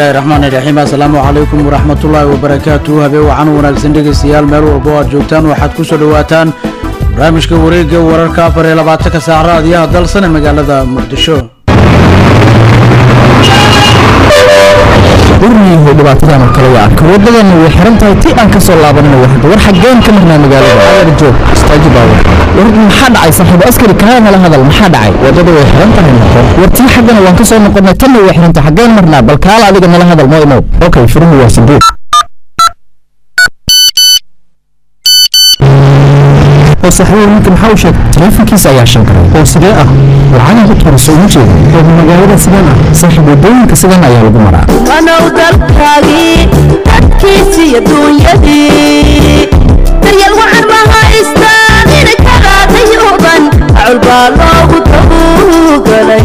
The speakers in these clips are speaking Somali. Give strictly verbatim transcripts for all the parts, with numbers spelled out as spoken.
bismillaahi raxmaani raxiim assalaamu calaykum waraxmatullaahi wabarakaatuh habeen wacan wanaagsan dhegeystayaal meel walba aad joogtaan waxaad ku soo dhawaataan barnaamijka wareegga wararka afar iyo labaatanka saac raadiyaha dalsan ee magaalada muqdisho urniyahow dhibaatadan oo kale waa kawaddadan way xiran tahay ti aan ka soo laabanina waxda war xaggeen ka marnaa magaalada ayar joog istaaji baawa war maxaa dhacay saaxiibo askari kaa nala hadal maxaa dhacay waddada way xiran tahay noqon war tii xaggana waan ka soo noqonnay tanna way xiran tahay xaggeen marnaa bal kaala adiga nala hadal moo imow okay firihu waa sideed oo saxuur ninka maxaa u sheegay taleefankiisa ayaa shan karay oo sidee ah waxaan ku tuurso uma jeedo oo magaalada sidaan ah saaxiib wadooyinka sidaan ayaa lagu maraa ana dalkaagii dadkiisii adduunyadii daryeel waxaan mahaystaan inay ka qaadayooban acul baa loogu tabuugalay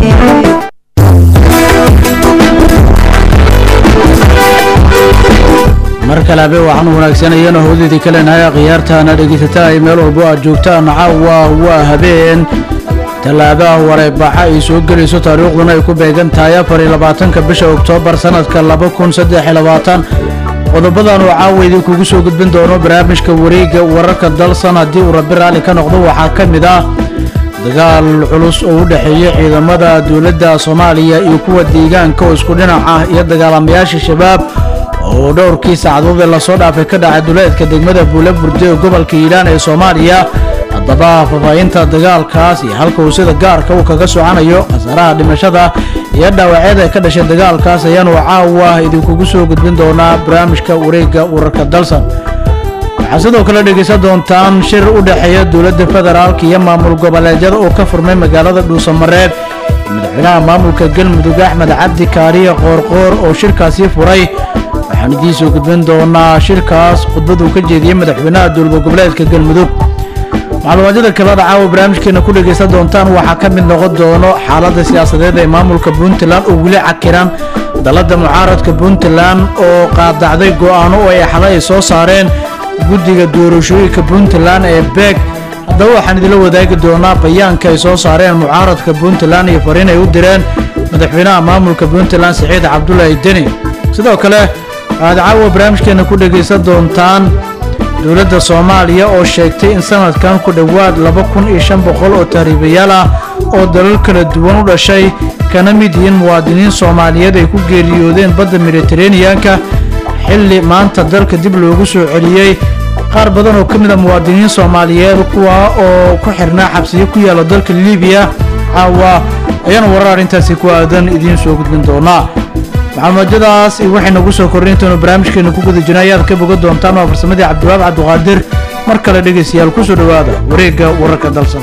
mar kale habeen waxaan wanaagsanayeen howdadii ka leenahay khiyaartaana dhegeysataa ay meel walbo aad joogtaan caawa waa habeen tallaabaha wareebaxa ay soo gelayso taariikhduna ay ku beegan tahay afar iyo labaatanka bisha oktoobar sanadka laba kun saddex iyo labaatan qodobadan oo caawa idinkugu soo gudbin doono barnaamijka wareegga wararka dalsan haddii uu rabbi raalli ka noqdo waxaa ka mid ah dagaal culus oo u dhexeeya ciidamada dowladda soomaaliya iyo kuwa deegaanka oo isku dhinac ah iyo dagaalamayaasha shabaab oo dhowrkii saacadood ee lasoo dhaafay ka dhacay duleedka degmada buulaburde ee gobolka hiiraan ee soomaaliya haddaba faahfaahinta dagaalkaas iyo halka uu sida gaarka uu kaga socanayo khasaaraha dhimashada iyo dhaawacyada ee ka dhashay dagaalkaas ayaanu caawa idinkugu soo gudbin doonaa barnaamijka wareegga wararka dalsan waxaa sidoo kale dhegaysan doontaan shir u dhexeeya dowladda federaalka iyo maamul goboleedyada oo ka furmay magaalada dhuusamareeb madaxweynaha maamulka galmudug axmed cabdi kaariye qoorqoor oo shirkaasi furay waxaan idiin soo gudbin doonaa shirkaas khudbaduu ka jeediyey madaxweynaha dowlad goboleedka galmudug macluumaadada kalada caawa barnaamijkeena ku dhegaysan doontaan waxaa ka mid noqon doono xaaladda siyaasadeed ee maamulka puntland oo weli cakiran dalada mucaaradka puntland oo qaadacday go'aano oo ay xalay ay soo saareen guddiga doorashooyinka puntland ee beeg haddaba waxaan idinla wadaagi doonaa bayaanka ay soo saareen mucaaradka puntland iyo fariin ay u direen madaxweynaha maamulka puntland siciid cabdulaahi deni sidoo kale waxaad caawa barnaamijkeena ku dhegaysan doontaan dowladda soomaaliya oo sheegtay in sanadkan ku dhowaad laba kun iyo shan boqol oo tahriibayaal ah oo dalal kala duwan u dhashay kana mid yihiin muwaadiniin soomaaliyeed ay ku geeriyoodeen badda mediteraneanka xilli maanta dalka dib loogu soo celiyey qaar badan oo ka mid a muwaadiniin soomaaliyeed kuwa oo ku xirnaa xabsiyo ku yaala dalka libiya caawa ayaanu warar arrintaasi ku aadan idiin soo gudbin doonaa macluumaadadaas iyo waxay nagu soo korrin intaanu barnaamijkeena ku guda jirna ayaad ka bogan doontaan waa farsamadii cabdiwaab cabdiqaadir mar kale dhegaystayaal ku soo dhowaada wareegga wararka dalsan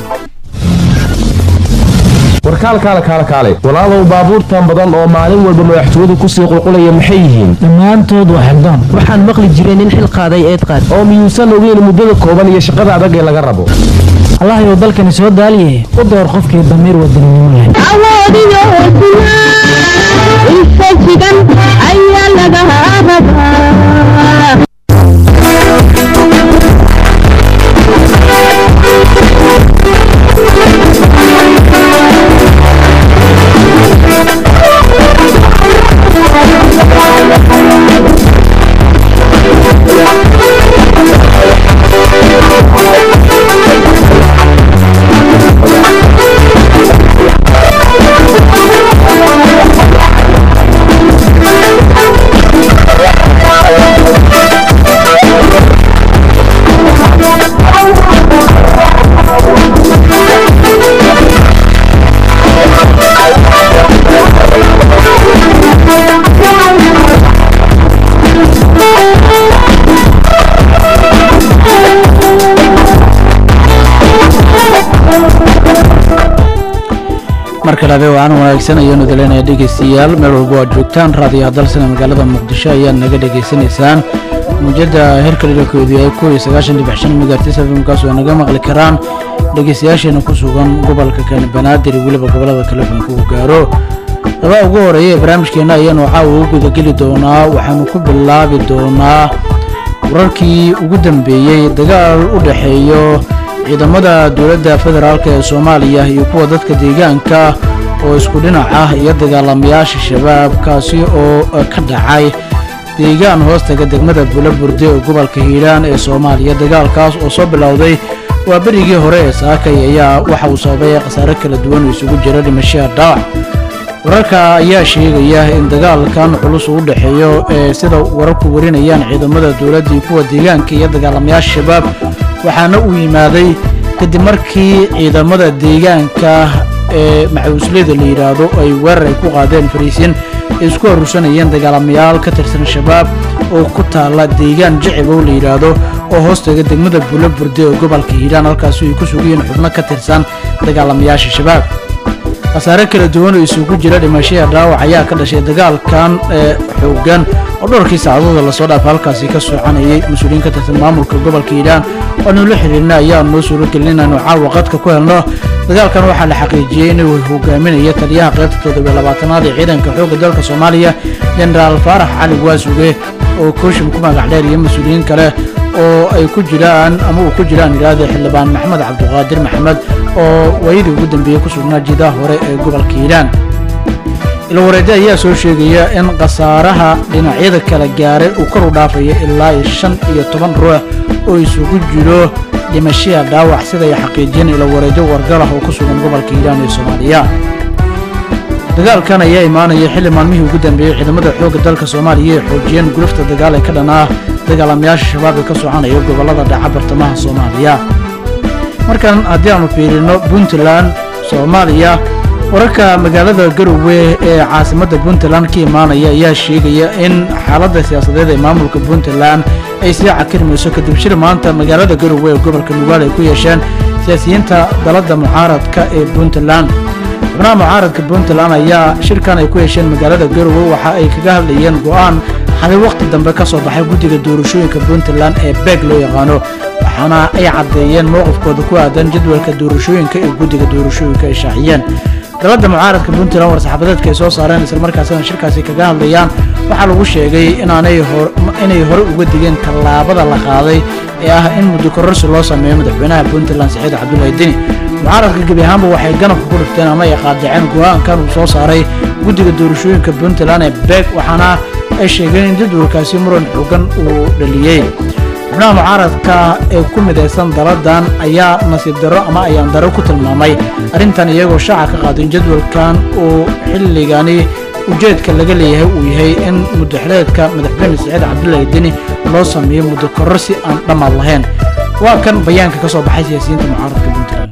warkaal kaale kaale kaale walaalow baabuurtan badan oo maalin walba madaxtooyadu kusii qulqulaya maxay yihiin dhammaantood waa xildaan waxaan maqli jiray nin xil qaaday eed qaad oo miyuusan ogeyn muddada kooban iyo shaqada adag ee laga rabo allahayow dalkani soo daaliye u door qofkii damiir wadaninimo leh awoodiyo infajigan ayaa laga rabaa markale habeen waxaan wanaagsan ayaanu dalenaya dhegaystayaal meel walbo aad joogtaan raadiyaha dalsana magaalada muqdisho ayaad naga dhegaysanaysaan muujada herka dhilkeedu yahay kow iyo sagaashan dhibic shan megahertz fmkaas oo naga maqli karaan dhegaystayaasheena ku sugan gobolka kani banaadir iyo weliba gobolada kale fanku u gaaro labaa ugu horeeya ee barnaamijkeena ayaanu caawa ugu gudageli doonaa waxaanu ku bilaabi doonaa wararkii ugu dambeeyey dagaal u dhexeeyo ciidamada dowladda federaalka ee Soomaaliya iyo kuwa dadka deegaanka oo isku dhinac ah iyo dagaalamayaasha shabaab kaasi oo ka dhacay deegaan hoostaga degmada Bulaburde ee gobolka Hiiraan ee Soomaaliya. Dagaalkaas oo soo bilowday waa berigii hore ee saakay ayaa waxa uu sababay khasaare kala duwan oo isugu jira dhimasho iyo dhaawac. wararka ayaa sheegaya in dagaalkan culus u dhaxeeyo ee sida wararku warinayaan ciidamada dawladda iyo kuwa deegaanka iyo dagaalamayaasha shabaab waxaana uu yimaaday kadib markii ciidamada deegaanka ee maxuusleyda la yiraahdo ay weerar ay ku qaadeen fariisin isku urursanayeen dagaalamayaal ka tirsan shabaab oo ku taala deegaan jicib oo la yiraahdo oo hoostaga degmada Bulaburde ee gobolka Hiiraan halkaas oo ay ku sugayeen xubno ka tirsan dagaalamayaasha shabaab. khasaare kala duwan oo isugu jira dhimasho iyo dhaawac ayaa ka dhashay dagaalkan ee xooggan oo dhowrkii saacadood la soo dhaafay halkaas ka soconayay mas'uuliyiin ka tirsan maamulka gobolka Hiiraan oo la xiriirna ayaa noo soo gelinay inuu caawa qadka ku helno. dagaalkan waxaa la xaqiijiyay inuu hogaaminayo taliyaha qaybta toddoba iyo labaatanaad ee ciidanka xoogga dalka Soomaaliya General Farax Cali Waasuge oo kooxin ku magac dheer iyo mas'uuliyiin kale oo ay ku jiraan ama uu ku jiraan iraade xildhibaan Maxamed Cabduqaadir Maxamed oo wayidii ugu dambeeyay ku sugnaa jidaha hore ee gobolka Hiiraan. ilo wareejay ayaa soo sheegaya in khasaaraha dhinacyada kala gaaray uu kor u dhaafayo ilaa shan iyo toban ruux oo isugu jiro dhimasho dhaawac sida ay xaqiijin ilo wareejay wargalaha oo ku sugan gobolka Hiiraan ee Soomaaliya. dagaalkan ayaa imaanaya xilli maalmihii ugu dambeeyay ciidamada xoogga dalka Soomaaliya ee xoojiyeen gulufta dagaal ee ka dhanaa dagaalamayaasha shabaab ee ka soconaya gobolada dhaca bartamaha Soomaaliya. markan haddii aanu fiirino Puntland Soomaaliya wararka magaalada Garowe ee caasimadda Puntland ka imaanaya ayaa sheegaya in xaaladda siyaasadeed ee maamulka Puntland ay sii cakirmayso kadib shir maanta magaalada Garowe ee gobolka Nugaal ay ku yeesheen siyaasiyiinta dalada mucaaradka ee Puntland. xubnaha mucaaradka Puntland ayaa shirkan ay ku yeesheen magaalada Garowe waxa ay kaga hadlayeen go'aan xalay waqti dambe ka soo baxay guddiga doorashooyinka Puntland ee beeg loo yaqaano waxaana ay cadeeyeen mowqifkooda ku aadan jadwalka doorashooyinka ee guddiga doorashooyinka ay shaaciyeen. dalada mucaaradka Puntland war-saxaafadeedka ay soo saareen isla markaasna shirkaasi kaga hadlayaan waxaa lagu sheegay inaanay hor inay hore uga digeen tallaabada la qaaday ee ah in muddo kororsi loo sameeyo madaxweynaha Puntland Saciid Cabdullaahi Dini. mucaaradka gabi ahaanba waxay ganafka ku dhifteen ama ay qaadaceen go'aankan uu soo saaray guddiga doorashooyinka Puntland ee beeg waxaana ay sheegeen in jadwalkaasi muran xooggan uu dhaliyay. xubnaha mucaaradka ee ku midaysan daladan ayaa nasiib darro ama ayaan darro ku tilmaamay arrintan iyagoo shaaca ka qaaday jadwalkan uu xilligani ujeedka laga leeyahay uu yahay in muddaxleedka madaxweyne Saciid Cabdullaahi Dini loo sameeyo muddo kororsi aan dhammaad lahayn. waa kan bayaanka ka soo baxay siyaasiyiinta mucaaradka Puntland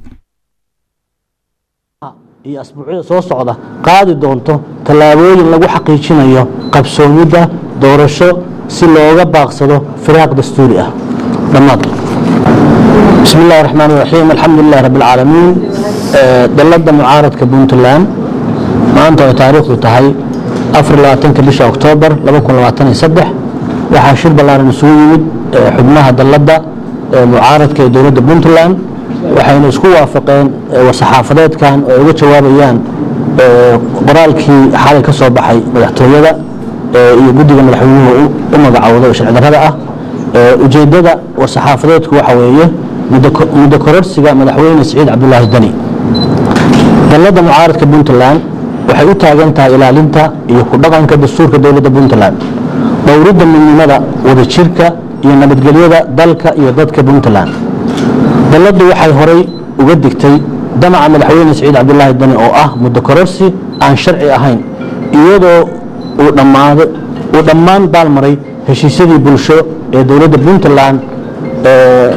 iyo asbuucyada soo socda qaadi doonto tallaabooyin lagu xaqiijinayo qabsoomidda doorasho si looga baaqsado firaaq dastuuri ah. dhammaad bismillaahir rahmaanir rahiim alxamdulilaahi rabbil caalamiin. dalada mucaaradka Puntland maanta oo taariikhdu tahay afar iyo labaatanka bisha Oktoobar laba kun labaatan iyo saddex waxaa shir ballaaran isugu yimid xubnaha dalada mucaaradka ee dowladda Puntland waxayna isku waafaqeen war-saxaafadeedkan oo uga jawaabayaan qoraalkii xalay ka soo baxay madaxtooyada iyo guddiga madaxweynuhu u magacowday sharci darrada ah. ujeedada war-saxaafadeedku waxa weeye muddo kororsiga madaxweyne Saciid Cabdullaahi Dini. dalada mucaaradka Puntland waxay u taagan tahay ilaalinta iyo ku dhaqanka dastuurka dowladda Puntland, dhowridda midnimada, wadajirka iyo nabadgelyada dalka iyo dadka Puntland. daladu waxay horay uga digtay damaca madaxweyne Saciid Cabdullaahi Dini oo ah muddo kororsi aan sharci ahayn iyadoo uu dhamaaday uu dhammaan baalmaray heshiisyadii bulsho ee dowladda Puntland ee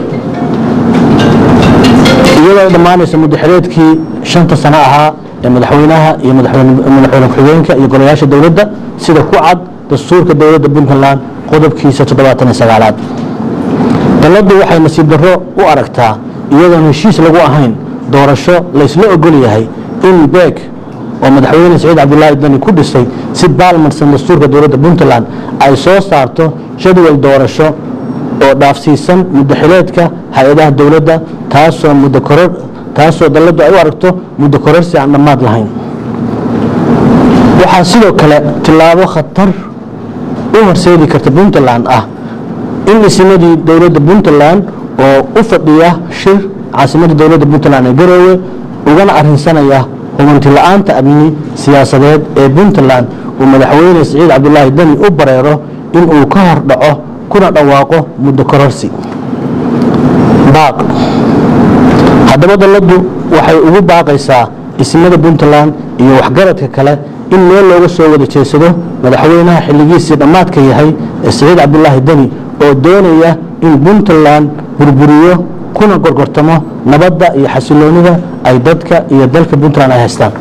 iyadoo dhammaanaysa muddaxeedkii shanta sano ahaa ee madaxweynaha iyo madaxweyne madaxweyne ku-xigeenka iyo golayaasha dowladda sida ku cad dastuurka dowladda Puntland qodobkiisa toddobaatan iyo sagaalaad. daladu waxay nasiib darro u aragtaa iyadoo heshiis lagu ahayn doorasho la isla ogol yahay in beeg oo madaxweyne Saciid Cabdullaahi Dini ku dhisay si baalmarsan dastuurka dowladda Puntland ay soo saarto jadwal doorasho oo dhaafsiisan muddaxileedka hay'adaha dowladda taasoo muddo koror taasoo daladu ay u aragto muddo kororsi aan dhammaad lahayn. waxaa sidoo kale tilaabo khatar u horseedi karta Puntland ah in dhismadii dowladda Puntland oo u fadhiya shir caasimadda dowladda Puntland ee Garowe ugana arrinsanaya hubanti la'aanta amni siyaasadeed ee Puntland uu madaxweyne Siciid Cabdullaahi Dani u bareero in uu ka hor dhaco kuna dhawaaqo muddo kororsi baaq haddaba dawladdu waxay ugu baaqaysaa ismada Puntland iyo waxgaradka kale in meel looga soo wada jeesado madaxweynaha xilligiisii dhamaadka yahay Siciid Cabdullaahi Dani oo doonaya in Puntland burburiyo kuna gorgortamo nabadda iyo xasiloonida ay dadka iyo dalka Puntland ay haystaan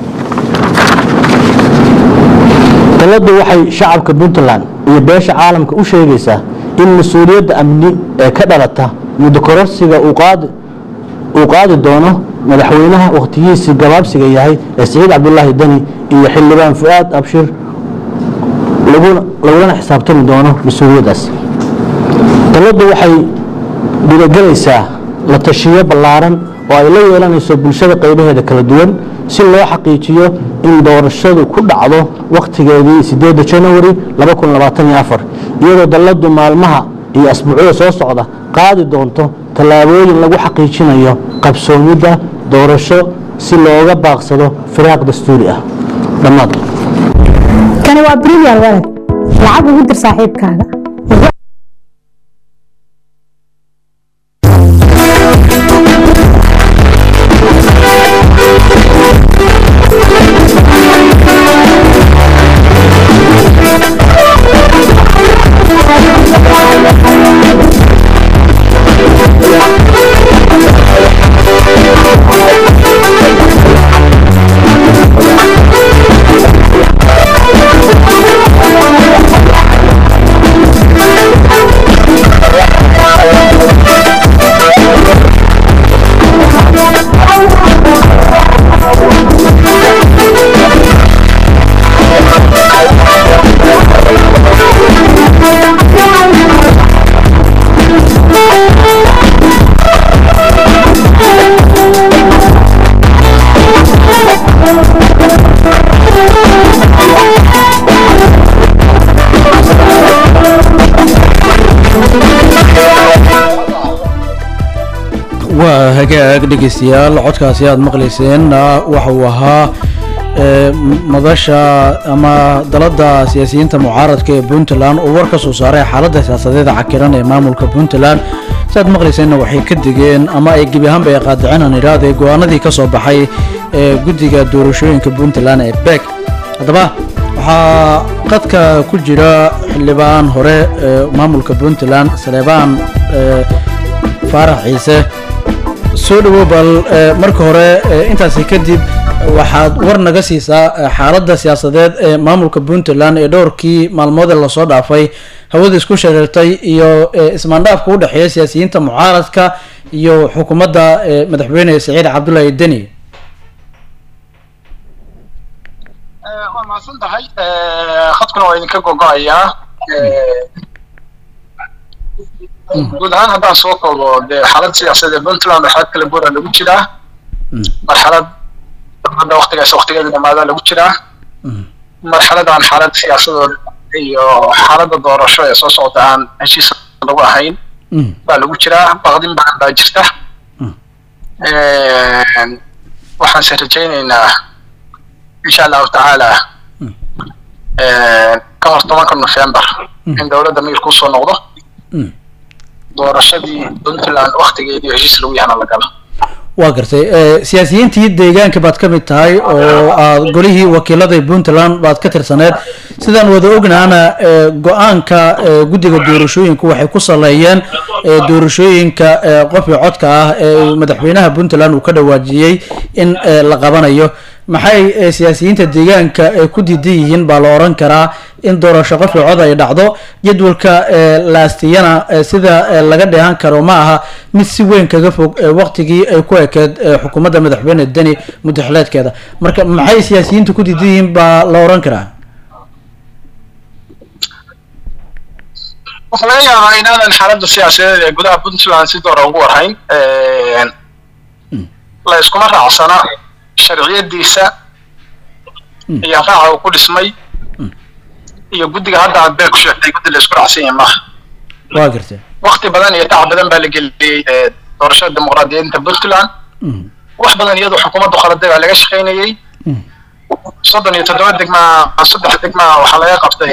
dawladdu waxay shacabka Puntland iyo beesha caalamka u sheegaysaa in mas'uuliyadda amni ee ka dhalata muddo kororsiga uu qaad uu qaadi doono madaxweynaha waqtigiisii gabaabsiga yahay Siciid Cabdullaahi Dani iyo xildhibaan Fuaad Abshir laguna laguna xisaabtami doono mas'uuliyadaas dawladdu waxay dhiirigelinaysaa la tashiyo ballaaran oo ay la yeelanayso bulshada qaybaheeda kala duwan si loo xaqiijiyo in doorashadu ku dhacdo waqtigeedii sideedda January laba kun labaatan iyo afar iyadoo dawladdu maalmaha iyo asbuucyada soo socda qaadi doonto tallaabooyin lagu xaqiijinayo qabsoomidda doorasho si looga baaqsado firaaq dastuuri ah dhammaad kani waa Premier Wallet lacag ugu dir saaxiibkaaga hagaag dhegeystayaal codkaasi aad maqlayseen waxa uu ahaa madasha ama dalada siyaasiyiinta mucaaradka ee Puntland oo war ka soo saaray xaaladda siyaasadeed cakiran ee maamulka Puntland saad maqlayseen waxay ka digeen ama ay gebi ahaanba ay qaadaceen aan iraade go'aanadii ka soo baxay ee guddiga doorashooyinka Puntland ee Beck hadaba waxa qadka ku jira xildhibaan hore maamulka Puntland Saleebaan Faarax Ciise soo dhawo bal marka hore intaasi kadib waxaad war naga siisaa xaaladda siyaasadeed ee maamulka Puntland ee dhowrkii maalmood la soo dhaafay hawada isku shareertay iyo ismaandhaafka u dhaxeeya siyaasiyiinta mucaaradka iyo xukuumadda madaxweyne Siciid Cabdullaahi Dani waa maasan tahay khadkuna waa idinka gogo'ayaa guud ahaan haddaan soo koobo dee xaalad siyaasadeed Puntland waxaa kala buura lagu jiraa marxalad hadda waqtigaas waqtigeeda dhamaada lagu jiraa marxaladan xaalad siyaasadood iyo xaaladda doorasho ee soo socda aan heshiis lagu ahayn baa lagu jiraa baqdin badan baa jirta waxaan se rajaynaynaa insha allahu tacaala ka hor tobanka November in dowladda miyir ku soo noqdo doorashadii Puntland waqtigeedii heshiis lagu yahay la galo waa gartay siyaasiyiintii deegaanka baad ka mid tahay oo aad golihii wakiilada Puntland baad ka tirsaneed sidaan wada ognaana go'aanka guddiga doorashooyinka waxay ku saleeyeen doorashooyinka qofka codka ah ee madaxweynaha Puntland uu ka dhawaajiyay in la qabanayo maxay siyaasiyiinta deegaanka ku diidan yihiin baa la oran karaa in doorasho qofka cod ay dhacdo jadwalka laastiyana sida laga dheehan karo ma aha mid si weyn kaga fog waqtigii ay ku ekeed xukuumadda madaxweyne Dani muddaxleedkeeda marka maxay siyaasiyiinta ku diidan yihiin baa la oran karaa waxaa laga yaabaa inaanan xaaladda siyaasadeed ee gudaha Puntland si door ugu warhayn la iskuma raacsana sharciyadiisa iyo raaca uu ku dhismay iyo guddiga hadda aad beel ku sheegtay guddi la isku raacsan yahay maaha waa gartay waqti badan iyo tacab badan baa la geliyey doorashada dimuqraadiyiinta Puntland wax badan iyadoo xukuumaddu khaladay baa laga shaqaynayay soddon iyo toddoba degma saddex degma waxaa laga qabtay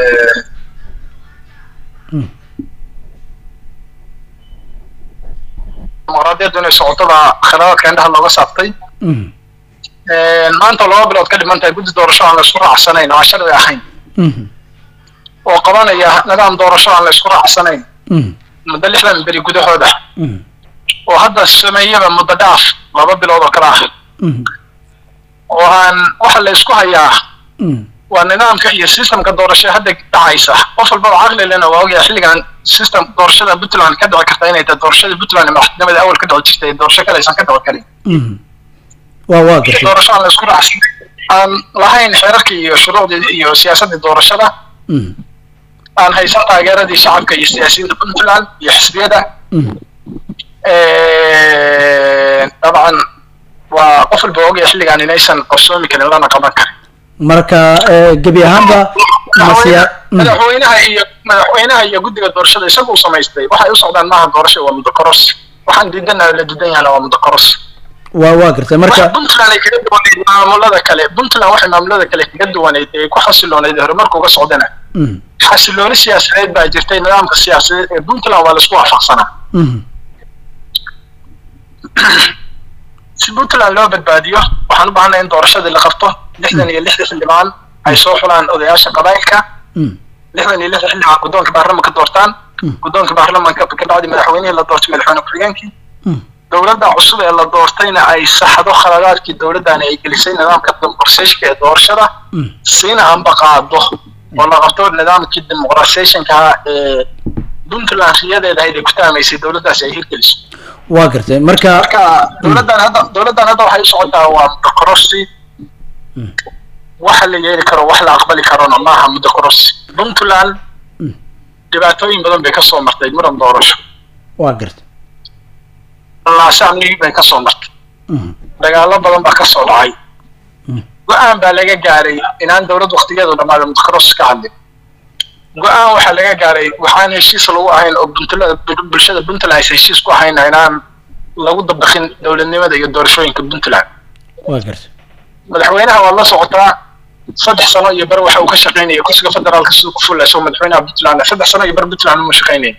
dimuqraadiyaddu inay socotada khilaafadka indhaha looga saaftay maanta laba bilood ka dhiman tahay guddi doorasho aan la isku raacsanayn oo aan sharci ahayn oo qabanaya nidaam doorasho aan la isku raacsanayn muddo lixdan beri gudahooda oo hadda sameeyaba muddo dhaaf laba bilood oo kale ah oo aan waxa la isku hayaa waa nidaamka iyo systemka doorasho hadda dhacaysa qof walba caqli lena waa ogyahay xilligan system doorashada Puntland ka dhici karta inay tahay doorashada Puntland madaxtinimada awal ka dhici jirtay doorasho kale aysan ka dhici karin waa waa gartay doorasho aan la isku raacsan aan lahayn xeerarka iyo shuruucda iyo siyaasadda doorashada aan haysan taageeradii shacabka iyo siyaasiyiinta Puntland iyo xisbiyada طبعا وقف البوغي xilligan inaysan qarsoomi karin lana qaban karin marka gabi ahaanba madaxweynaha iyo madaxweynaha iyo guddiga doorashada isagu samaystay waxay u socdaan maaha doorasho waa mudakaros waxaan diidanahay la diidan yahay waa mudakaros waa waa gartay marka Puntland ay kaga duwaneyd maamulada kale Puntland waxay maamulada kale kaga duwaneyd ee ku xasilooneyd horumarka uga socdana xasilooni siyaasadeed baa jirtay nidaamka siyaasadeed ee Puntland waa la isku waafaqsanaa si Puntland loo badbaadiyo waxaan u baahanahay in doorashada la qabto lixdan iyo lix xildhibaan ay soo xulaan odayaasha qabaa'ilka lixdan iyo lix xildhibaan guddoonka baarlamaanka doortaan guddoonka baarlamaanka ka bacdi madaxweynaha la doortay madaxweyne ku-xigeenkii dowladda cusub ee la doortayna ay saxdo khaladaadkii dowladdan ay gelisay nidaamka dimuqraasiyadka ee doorashada siina anba qaado oo la qabto nidaamkii dimuqraasiyadka ee Puntland riyadeeda ay ku taamaysay dowladdaas ay hirgeliso waa gartay marka dowladdan hadda dowladdan hadda waxay socotaa waa mudakorosi waxa la yeeli karo wax la aqbali karo maaha mudakorosi Puntland dhibaatooyin badan bay ka soo martay muran doorasho waa gartay la saamii bay ka soo martay dagaalo badan baa ka soo dhacay go'aan baa laga gaaray inaan dowlad waqtigeedu dhamaado mudakorosi ka hadlin go'aan waxa laga gaaray waxaan heshiis lagu ahayn oo Puntland bulshada Puntland ay heshiis ku ahayn inaan lagu dabaqin dowladnimada iyo doorashooyinka Puntland waa gartay madaxweynaha waa la socotaa saddex sano iyo bar waxa uu ka shaqeynayay kursiga federaalka sidoo ku fulayso madaxweynaha Puntland saddex sano iyo bar Puntland uu shaqeynayay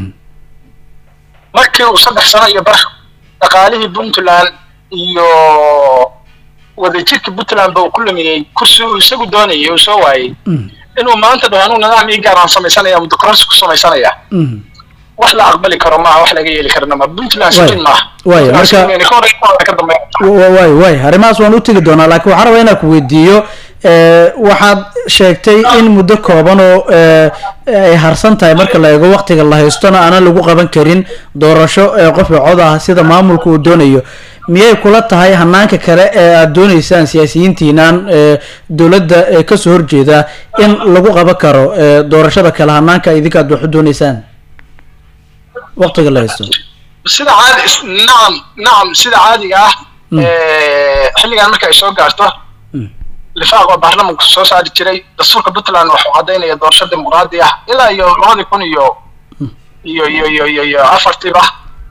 markii uu saddex sano iyo bar dhaqaalihii Puntland iyo wadajirka Puntland baa ku lumiyay kursi uu isagu doonayay oo soo waayay inuu maanta dhawaanu nidaam ii gaar ah samaysanaya mudakorosi ku samaysanaya wax la aqbali karo ma wax laga yeeli karna ma Puntland sidin ma way marka way way harimaas waan u tagi doonaa laakiin waxaan rabaa inaan ku weydiiyo ee waxaad sheegtay in muddo kooban oo ay harsan tahay marka la eego waqtiga la haystona aan lagu qaban karin doorasho ee qof cod ah sida maamulku uu doonayo miyay kula tahay hanaanka kale ee aad doonaysaan siyaasiyiintiinaan dawladda ka soo horjeeda in lagu qaban karo doorashada kale hanaanka idinka aad wax doonaysaan waqtiga la haysto sida caadi naam naam sida caadiga ah ee xilligan marka ay soo gaarto lifaaq baarlamaanku soo saari jiray dastuurka Puntland wuxuu cadeynaya doorasho dimuqraadi ah ilaa iyo laba kun iyo iyo iyo iyo iyo afartiba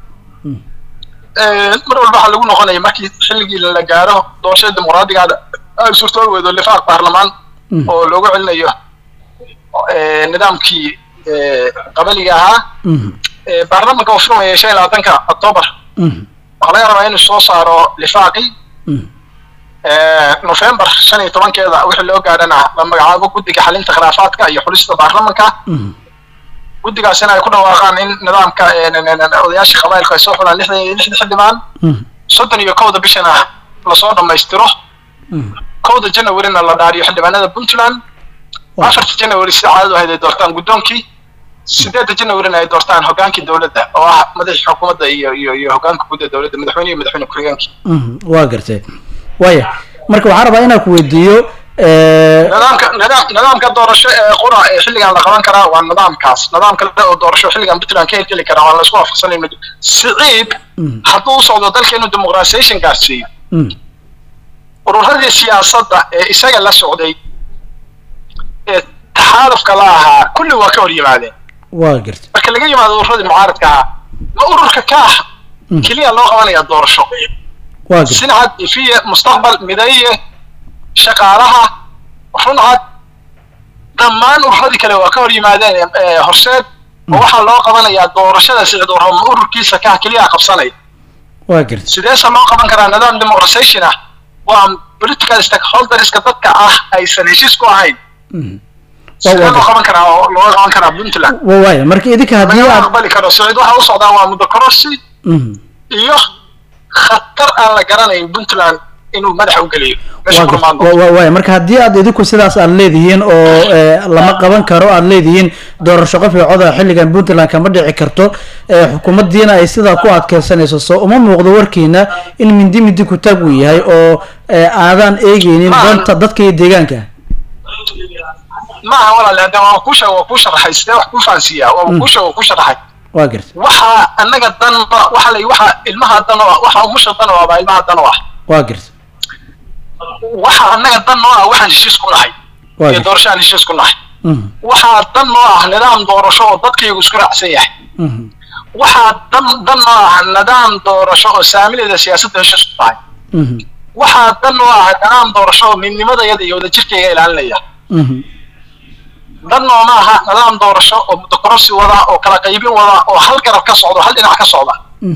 ee mar walba waxa lagu noqonaya markii xilligii la gaaro doorashada dimuqraadiga ay suurto weedo lifaaq baarlamaan oo loogu celinayo ee nidaamkii ee qabaliga ahaa ee baarlamaanka uu furmay shan iyo labaatanka October waxa laga rabaa inuu soo saaro lifaaqi November shan iyo tobankeeda wixii loo gaadhana la magacaabo guddiga xalinta khilaafaadka iyo xulista baarlamaanka guddigaasina ay ku dhawaaqaan in nidaamka odayaasha qabaa'ilka ay soo xulaan lixdan iyo lix xildhibaan soddon iyo kowda bishana la soo dhamaystiro kowda January-na la dhaariyo xildhibaanada Puntland afarta January si caadi ah ay doortaan guddoonkii sideedda January-na ay doortaan hogaankii dawladda oo ah madaxda xukuumadda iyo iyo iyo hogaanka guud ee dawladda madaxweynaha madaxweyne ku-xigeenka waa gartay waya marka waxaan rabaa inaan ku weydiiyo ee nidaamka nidaam nidaamka doorasho ee qura ee xilligan la qaban karaa waa nidaamkaas nidaamka oo doorasho xilligan Puntland ka hirgeli kara waa la isku waafaqsanay siciid hadduu u socdo dalkeenu dimuqraasiyadda gaarsiiyo ururadii siyaasadda ee isaga la socday ee taxaalufka la ahaa kulli waa ka hor yimaadeen waa gartay marka laga yimaado ururadii mucaaradka ah ma ururka ka kaliya loo qabanaya doorasho سنعد في مستقبل مدعية shaqaalaha runcad dhammaan urradii kale waa ka hor yimaadeen horseed oo waxaa loo qabanayaa doorashada sicid urama ururkiisa kaa keliya qabsanaya waa garta sideese loo qaban karaa nidaam democratization ah waa political stakeholderska dadka ah aysan heshiis ku ahayn sidee loo qaban karaa oo loo qaban karaa puntland waaya marka idinka haddii lama aad aqbali karo sicid waxa u socdaa waa muddo kororsi iyo khatar aan la garanayn puntland inuu madaxa u geliyo meesha ku imaan doonto waaya marka haddii aad idinku sidaas aad leedihiin oo lama qaban karo aad leedihiin doorasho qof iyo coda xilligan puntland kama dhici karto xukuumaddiina ay sidaa ku adkeysanayso soo uma muuqdo warkiina in mindi mindi ku taag uu yahay oo aadaan eegeynin danta dadka iyo deegaanka maaha walaale hadda waa ku sheeg waa ku sharaxay sidee wax ku fahansiiyaa waa ku sheeg waa ku sharaxay waa garta waxa annaga dan waxa la waxa ilmaha dan oo waxa umusha dan oo baa ilmaha dan oo ah waa garta waxa annaga dan oo ah waxaan heshiis ku nahay iyo doorasho aan heshiis ku nahay waxa dan oo ah nidaam doorasho oo dadkaygu isku raacsan yahay waxa dan dan oo ah nidaam doorasho oo saamilada siyaasadda heshiis ku tahay waxa dan oo ah nidaam doorasho oo midnimada iyada iyo wadajirkayga ilaalinaya dan oo ma aha nidaam doorasho oo muddo kororsi wada oo kala qaybin wada oo hal garab ka socdo hal dhinac ka socda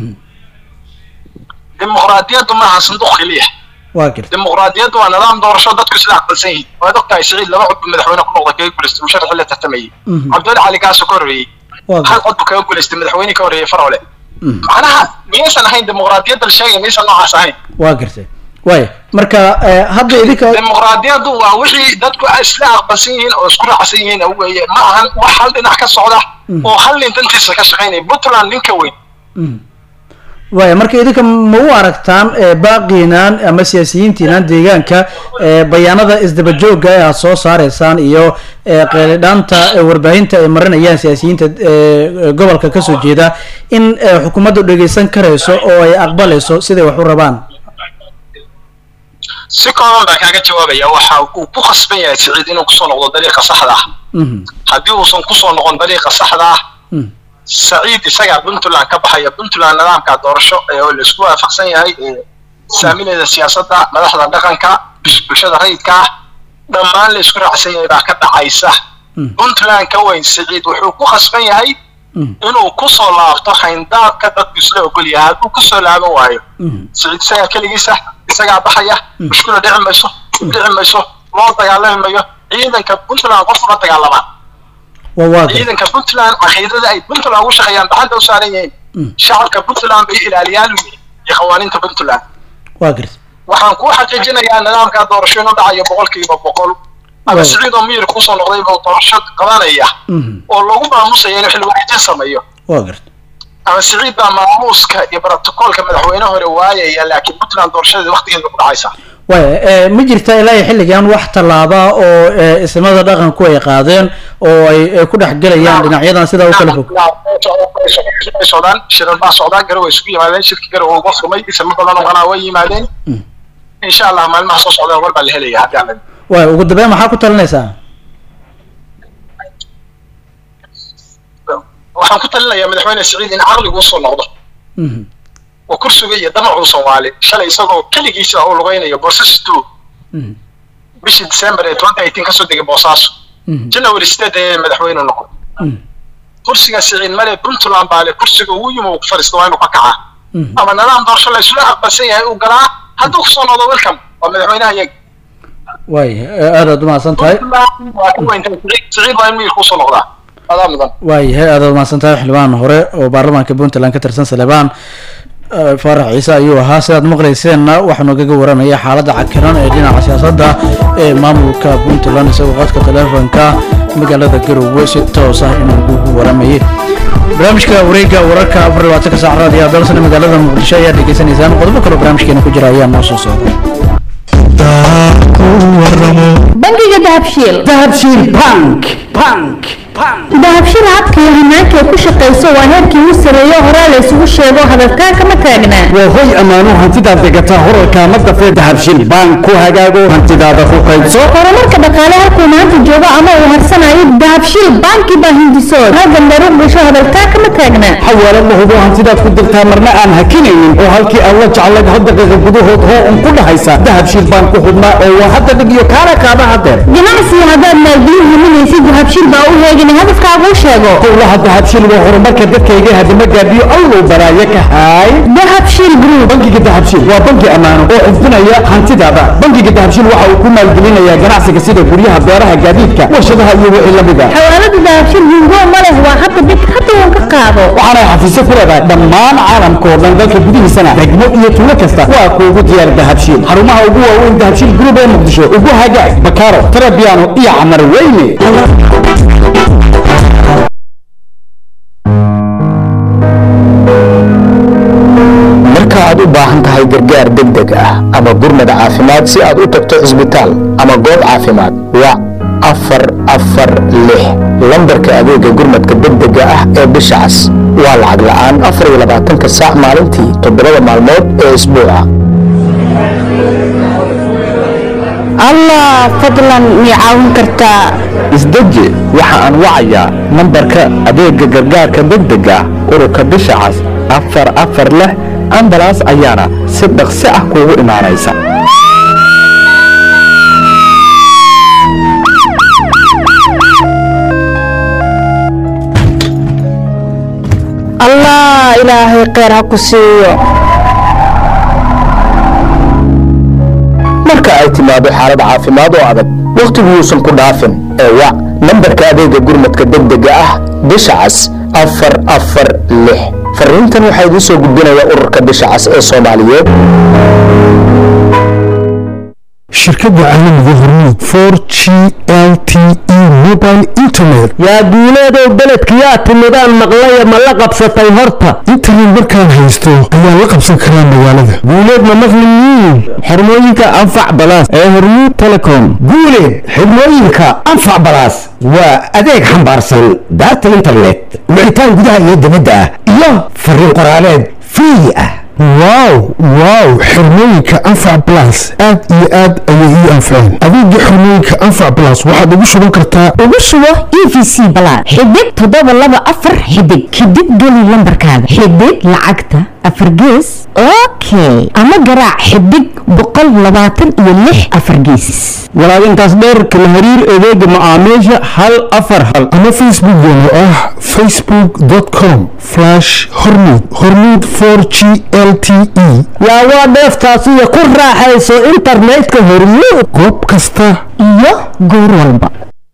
dimuqraadiyaddu maaha sanduuq keliya waa garta dimuqraadiyaddu waa nidaam doorasho dadku sida aqbalsan yihiin waad ogtahay siciid laba cod buu madaxweyne ku noqday kaga guulaystay musharaxii la tartamayey cabdiweli cali gaasoo ka horreeyey hal cod buu kaga guulaystay madaxweynihii ka horreeyey farole macnaha miyaysan ahayn dimuqraadiyadda la sheegay miyaysan noocaas ahayn waa gartay waaya marka hadda idinka dimuqraadiyaddu waa wixii dadku isla aqbalsan yihiin oo isku raacsan yihiin weeye ma ahan wax hal dhinac ka socda oo hal nin dantiisa ka shaqaynaya puntland ninka weyn waaya marka idinka ma u aragtaan baaqiinaan ama siyaasiyiintiinaan deegaanka bayaanada isdaba joogga ee aada soo saareysaan iyo qeelidhaanta warbaahinta ay marinayaan siyaasiyiinta gobolka kasoo jeeda in xukuumaddu dhegeysan karayso oo ay aqbalayso siday wax u rabaan si kooban baan kaaga jawaabaya waxa uu ku khasban yahay siciid inuu kusoo noqdo dariiqa saxda ah haddii uusan kusoo noqon dariiqa saxda ah سعيد isaga puntland ka baxaya puntland nidaamka doorasho ee la isku waafaqsan yahay ee saamilada siyaasadda madaxda dhaqanka bulshada rayidka dhammaan la isku raacsan yahay baa ka dhacaysa puntland ka weyn siciid wuxuu ku khasban yahay inuu ku soo laabto xayndaabka dadku isla ogol yahay hadduu ku soo laaban waayo siciid isaga keligiisa isagaa baxaya mushkila dhici mayso dhici mayso loo dagaalami mayo ciidanka puntland qof la dagaalama ciidanka puntland caqiidada ay puntland ugu shaqeeyaan baxanta u saaran yihiin shacabka puntland bay ilaaliyaan iyo qawaaniinta puntland waa garta waxaan kuu xaqiijinayaa nidaamka doorasho inuu dhacayo boqolkiiba boqol ama siciid oo miyir kusoo noqday buu doorasho qabanaya oo lagu maamusaya inuu xil wareejin sameeyo waa garta ama siciid baa maamuuska iyo brotokoolka madaxweyne hore waayaya laakiin puntland doorashadeeda waqtigeeda ku dhacaysa waaya ma jirta ilaa xilligan wax tallaaba oo ismada dhaqanku ay qaadeen oo ay ku dhex gelayaan dhinacyadan sidaa u kala fog socdaan shirar baa socdaan garow isugu yimaadeen shirki garow uga furmay isma badan oo qanaa way yimaadeen insha allah maalmaha soo socdaan war baa la helaya haddii aan waaya ugu dambeyn maxaa ku talinaysaa waxaan ku talinayaa madaxweyne siciid in caqligu usoo noqdo oo kursiga iyo damacu Soomaali shalay isagoo kaligiisa oo lugaynayo boosaasto bishii December ee twenty eighteen ka soo degay boosaaso January sideed ee madaxweyne noqon kursiga siciid male puntland baa le kursiga uu yimo ku fariisto waa inuu ka kaca ama nidaam doorasho la isla aqbalsan yahay uu galaa hadduu ku soo noqdo welcome waa madaxweynaha iyaga waaya aad aad umahadsan tahay siciid waa in miyir kusoo noqdaa adaa mudan waayahay aad aad umahadsan tahay xildhibaan hore oo baarlamaanka puntland ka tirsan Salebaan farax ciise ayuu ahaa sidaad maqlayseenna waxaanu kaga waramaya xaaladda cakiran ee dhinaca siyaasadda ee maamulka puntland isagoo qadka taleefanka magaalada garowe si toos ah inuu ugu waramayay barnaamijka wareegga wararka afar iyo labaatanka saac raadiyo dalsan magaalada muqdisho ayaa dhegeysanaysaan qodobo kale barnaamijkeena ku jira ayaa noo soo socda bangiga dahabshiil dahabshiil bank bank dahabshiil habka iyo hanaanka ay ku shaqayso waa heerkii ugu sareeyo hore la isugu sheego hadalkaa kama taagnaa waa hoy ammaano hantidaad degataa horarka ma dafee dahabshiil baan ku hagaago hantidaada ku qaybso horumarka dhaqaale halkuu maanta joogo ama uu harsanayo dahabshiil baankii baa hindisood halkan daruur gasho hadalkaa kama taagnaa xawaalad la hubo hantidaad ku dirtaa marna aan hakinaynin oo halkii aad la jeclayd hal daqiiqa gudahood hoo un ku dhahaysa dahabshiil baan ku hubnaa oo waa hadda dhig iyo kaana kaaba hadeer ganacsiga haddaad maalgelin himinaysid dahabshiil baa u heegin hadafkaaguu sheego howlaha dahabshiil waa horumarka dadkayga hadima gaadhiyo allow baraayo ka haay dahabshiil group bangiga dahabshiil waa bangi ammaano oo xifdinaya hantidaada bangiga dahabshiil waxa uu ku maalgelinayaa ganacsiga sida guryaha beeraha gaadiidka warshadaha iyo wixii lamida xawaalada dahabshiil hingo ma leh waa hadda dib hadda uun ka qaado waxaanay xafiisyo ku leedahay dhammaan caalamka oo dhan dalka gudihiisana degmo iyo tuulo kasta waa kuugu diyaar dahabshiil xarumaha ugu waaweyn dahabshiil group ee muqdisho ugu hagaag bakaaro tarabiano iyo camar weyne marka aad u baahan tahay gargaar degdeg ah ama gurmad caafimaad si aad u tagto cisbitaal ama goob caafimaad wac afar afar lix lambarka adeega gurmadka degdega ah ee bisha cas waa lacag la'aan afar iyo labaatanka saac maalintii toddobada maalmood ee isbuuca allah fadlan miyay caawin kartaa isdeji waxa aan wacayaa nambarka adeega gargaarka degdega ururka bisha cas afar afar lix ambalaas ayaana si dhaqsi ah kuugu imaanaysa allah ilaahay kheyr ha ku siiyo marka ay timaado xaalad caafimaad oo adag wakhtigu yuusan ku dhaafin ee wac nambarka adeega gurmadka degdega ah bisha cas afar afar lix fariintan waxaa idiin soo gudbinaya ururka bisha cas ee soomaaliyeed shirkadda caalamiga hormuud four g l t e mobile internet yaa guuleedow beledkiyaa timidaan maqlaya ma la qabsatay horta internet markaan haysto ayaan la qabsan karaa magaalada guuleed ma maqlimiin xirmooyinka anfac balaas ee hormuud telecom guuleed xirmooyinka anfac balaas waa adeeg xambaarsan daarta internet wicitaan gudaha iyo dibadda ah iyo fariin qoraaleed free ah wow wow xirmooyinka anfac plus aad iyo aad ayay ii anfaceen adeega xirmooyinka anfac plus waxaad ugu shuban kartaa ugu shubo e v c balaas xidig toddoba laba afar xidig xidig geli lambarkaaga xidig lacagta afar gees okay ama garaac xidig boqol labaatan iyo lix afar gees walaal intaas dheer kala xiriir adeega macaamiisha hal afar hal ama facebookgeena ah facebook dot com slash hormuud hormuud four g l t e yaa waa dheeftaasiyo ku raaxayso internetka hormuud goob kasta iyo goor walba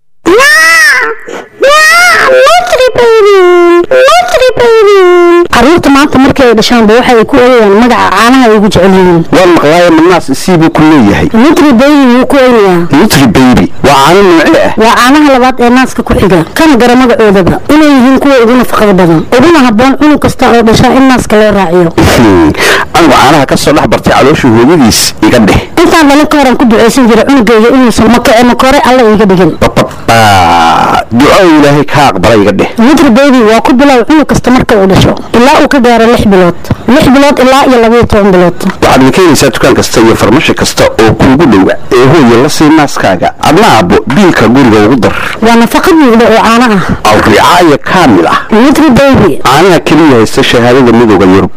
caruurta maanta markay ay dhashaanba waxay ku oynayaan magaca caanaha ay ugu jecel yihiin waan maqlaayo manaas siibuu ku leeyahay nutri baby wuu ku oynayaa nutri baby waa caano noocee ah waa caanaha labaad ee naaska ku xiga kana gara magacoodaba inay yihiin kuwa ugu nafaqada badan uguna habboon cunug kasta oo dhashaa in naaska loo raaciyo anigu caanaha ka soo dhex bartay caloosha hooyadiis iga dheh intaan dhalin ka horan ku ducaysan jira cunugayga inuusan makore alla iga dhigin duco ilaahay ka aqbala iga dheh nutri baby waa ku bilow cunug kasta marka uu dhasho ilaa uu ka gaaro lix bilood lix bilood ilaa iyo labaiyo toban bilood waxaad ka keenaysaa dukaan kasta iyo farmashi kasta oo kuugu dhowa ee hooya la sii naaskaaga adna aabbo biilka guriga ugu dar waa nafaqa buuxda oo caano ah alricaaya kaamil ah nutri baby caanaha keliya haysta shahaadada midooda yurub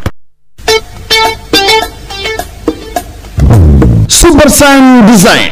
supersign design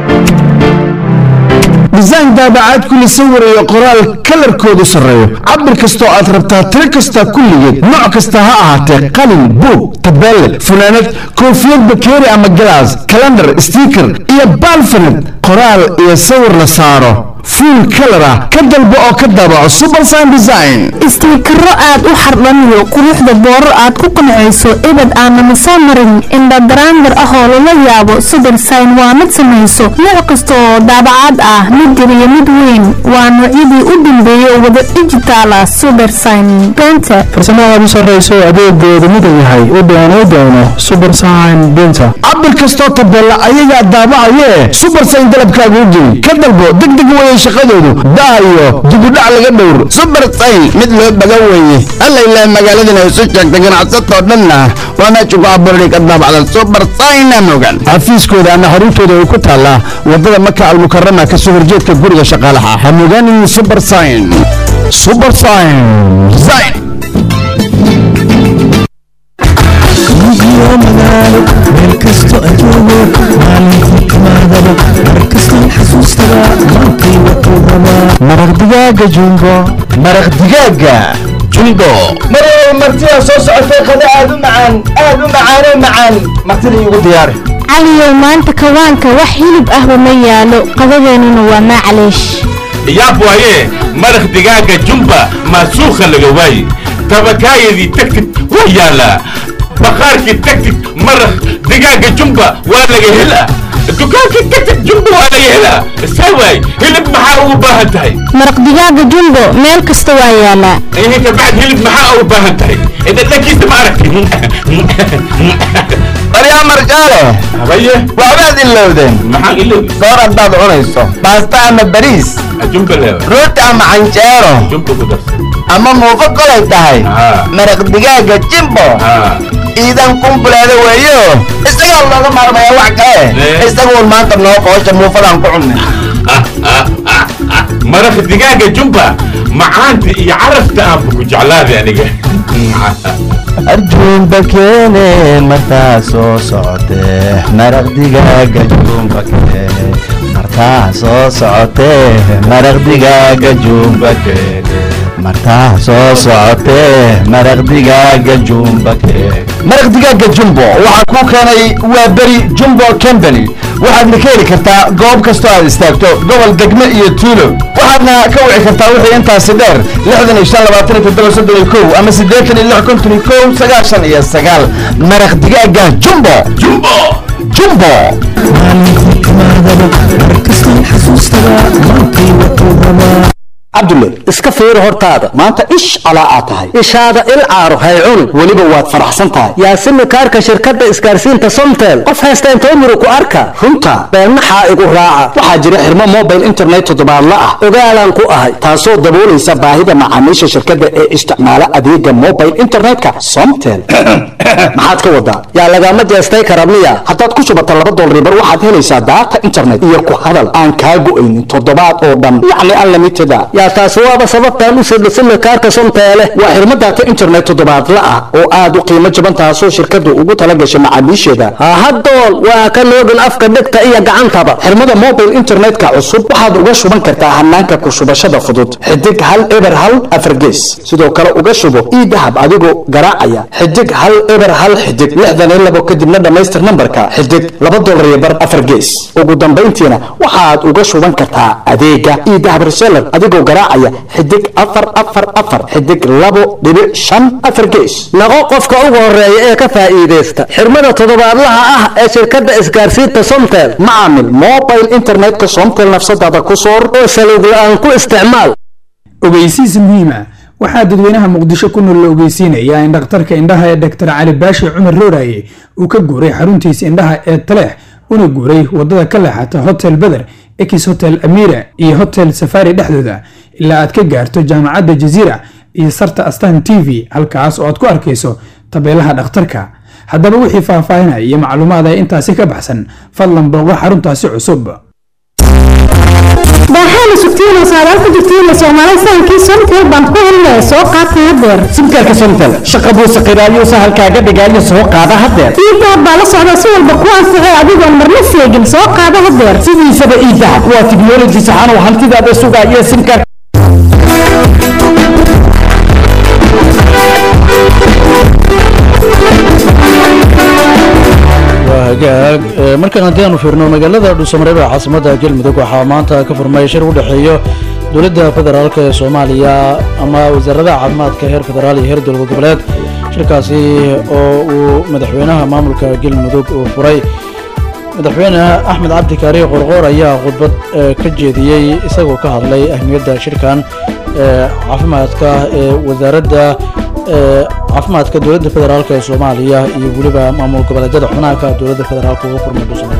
design daabacaad kuli sawir iyo qoraal kalarkoodu sarreeyo cabir kastoo aad rabtaa tiro kasta kulligeed nooc kasta ha ahaatee qalin buug tabeelle funaanad koofiyad bakeeri ama galaas kalandar stiiker iyo baalfanad qoraal iyo sawir la saaro full color ah ka dalbo oo ka daabaco supersign design istiikaro aad u xardhaniyo quruxda boorar aad ku qancayso ibad aanama soo marin indha daraandar ah oo lala yaabo supersign waa mid samayso nooc kasta oo daabacaad ah mid yar iyo mid weyn waa noocyadii u dambeeyay oo wada digital ah super sign printer farsamada u sarreyso adeegoodu mid yahay u doono doono super sign printer cabir kastoo tabella ayagaa daabacayee super sign dalabkaaga u geey ka dalbo degdeg weeye shaqadoodu daayo dibudhac laga dhowr super sign mid loo bagan weeye alla ilaa magaaladana isu sheegta ganacsatoo dhanna waa meesha ku abuurani ka daabacda super sign mogan xafiiskooda ama xaruntooda ay ku taallaa wadada maka almukarama ka soo horjeedka guriga shaqaalaha hamuganin super sign super sign sign كستو أجوبه مالك كمادبه مركزتو حسوستبه مالكي وطوبه مرق دجاجة جumbo maraq digaaga jumbo مرق مرتيا صوص عفيقة آد معان آد معان معان مرتدي يقول دياري caliyow maanta kawaanka wax hilib ahba ma yaalo qadadeennuna waa macleesh yaab waaye maraq digaaga jumba maasuukha laga waaye tabakaayadii tagtid waa yaalaa بخارك تكتك مرخ دقاقة جنبه ولا يهلا دقاقة تكتك جنبه ولا يهلا سواي هلب محاو باهنتهي مرق دقاقة جنبه مالك استوى لا إيه هيك بعد هلب محاو باهنتهي إذا لكيست معرك يا مرجاله هبيه وعباد اللودين محا اللودين صار الضاد عنيسو باستا أما بريس جنب اللودين روت أما عنجيرو جنب قدس أما موفق ليتهي مرق دقاقة جنبه إذا قنبل هذا ويو استقال الله مرمى يا وعكاه استقال ما أنت منوق وش موفلان قعنا مرق دقاقة جنبه معانتي يعرفت أبوك جعلاب يعني أرجون بكيني مرتاسو صوته مرق دقاقة جون بكيني مرتاسو صوته مرق دقاقة جون بكيني مرتاسو صوته مرق دقاقة جون بكيني maraq digaaga jumbo waxaa kuu keenay waa beri jumbo company waxaadna ka heli kartaa goob kastoo aad istaagto gobol degme iyo tuulo waxaadna ka wici kartaa wixii intaasi dheer lixdan iyo shan labaatan iyo toddoba soddon iyo kow ama siddeetan iyo lix konton iyo kow sagaashan iyo sagaal maraq digaaga jumbo jumbo jumbo cabdulle iska fiiri hortaada maanta ish calaa aad tahay ishaada il caaro hay cuni weliba waad faraxsan tahay yaasimi kaarka shirkadda isgaarsiinta somtel qof haysta intoo muru ku arka runta beennaxaa igu raaca waxaa jira xirmo mobile internet toddobaadla ah ogaalaan ku ahay taasoo daboolaysa baahida macaamiisha shirkadda ee isticmaala adeega mobile internetka somtel maxaad ka wadaa yaa lagama jeestay kara miya haddaad ku shubata laba dolar bar waxaad helaysaa daata internet iyo ku hadal aan kaa go-aynin toddobaad oo dhan yacni unlimited yaa taasi waaba sababtaan u sidhisina kaarka somteele waa xirmo daata internet toddobaadla ah oo aad u qiimo jaban taasoo shirkaddu ugu talagashay macaamiisheeda hahadool waa ka noogin afka dhegta iyo gacantaba xirmada mobile internetka cusub waxaad uga shuban kartaa hanaanka ku shubashada fudud xidig hal eber hal afar gees sidoo kale uga shubo ii dahab adigoo garaacaya xidig hal eber hal xidig lixdan iyo labo kadibna dhammaystir nambarka xidig laba dolar iyo bar afar gees ugu dambayntiina waxaad uga shuban kartaa adeega ii dahab reseller adigoo garaacaya xidig afar afar afar xidig labo dhibic shan afar gees naqo qofka ugu horeeya ee ka faa'iideysta xirmada toddobaadlaha ah ee shirkadda isgaarsiinta somtel macaamil mobile internetka somtel nafsadaada ku soor oo saliid la-aan ku isticmaal ogeysiis muhiima waxaa dadweynaha muqdisho ku nool la ogeysiinayaa in dhakhtarka indhaha ee doctor cali baashi cumar rooraye uu ka guuray xaruntiisa indhaha ee taleex una guuray wadada ka leexata hotel beder ex hotel amira iyo hotel safari dhexdooda ilaa aad ka gaarto jaamacadda jaziira iyo sarta astan t v halkaas oo aad ku arkayso tabeelaha dhakhtarka haddaba wixii faahfaahinaya iyo macluumaad ay intaasi ka baxsan fadlan booqo xaruntaasi cusub baaxaana sugtiina saadaal ku jirtiina soomaali sahankii somtel baan ku helnay soo qaata hadeer simkaarka somtel shaqa buu saqiiraayo sahalkaaga dhigaayo soo qaada hadeer iidahab baa la socda si walba ku anficay adigoon marna seegin soo qaada hadeer sidiisaba iidahab waa tiknoloji saxan oo hantidaada sugaaya simkaar hagaag markaan haddii aanu fiirno magaalada dhuusamareeb ee caasimada galmudug waxaa maanta ka furmay shir u dhexeeyo dowladda federaalk ee soomaaliya ama wasaaradaha caafimaadka heer federaal iyo heer dowlad goboleed shirkaasi oo uu madaxweynaha maamulka galmudug uu furay madaxweyne axmed cabdi kaari qorqoor ayaa khudbad ka jeediyey isagoo ka hadlay ahmiyadda shirkan caafimaadka ee wasaaradda caafimaadka dowladda federaalk ee soomaaliya iyo weliba maamul goboleedyada xunaanka dowladda federaalk uga furmay dhuusamareeb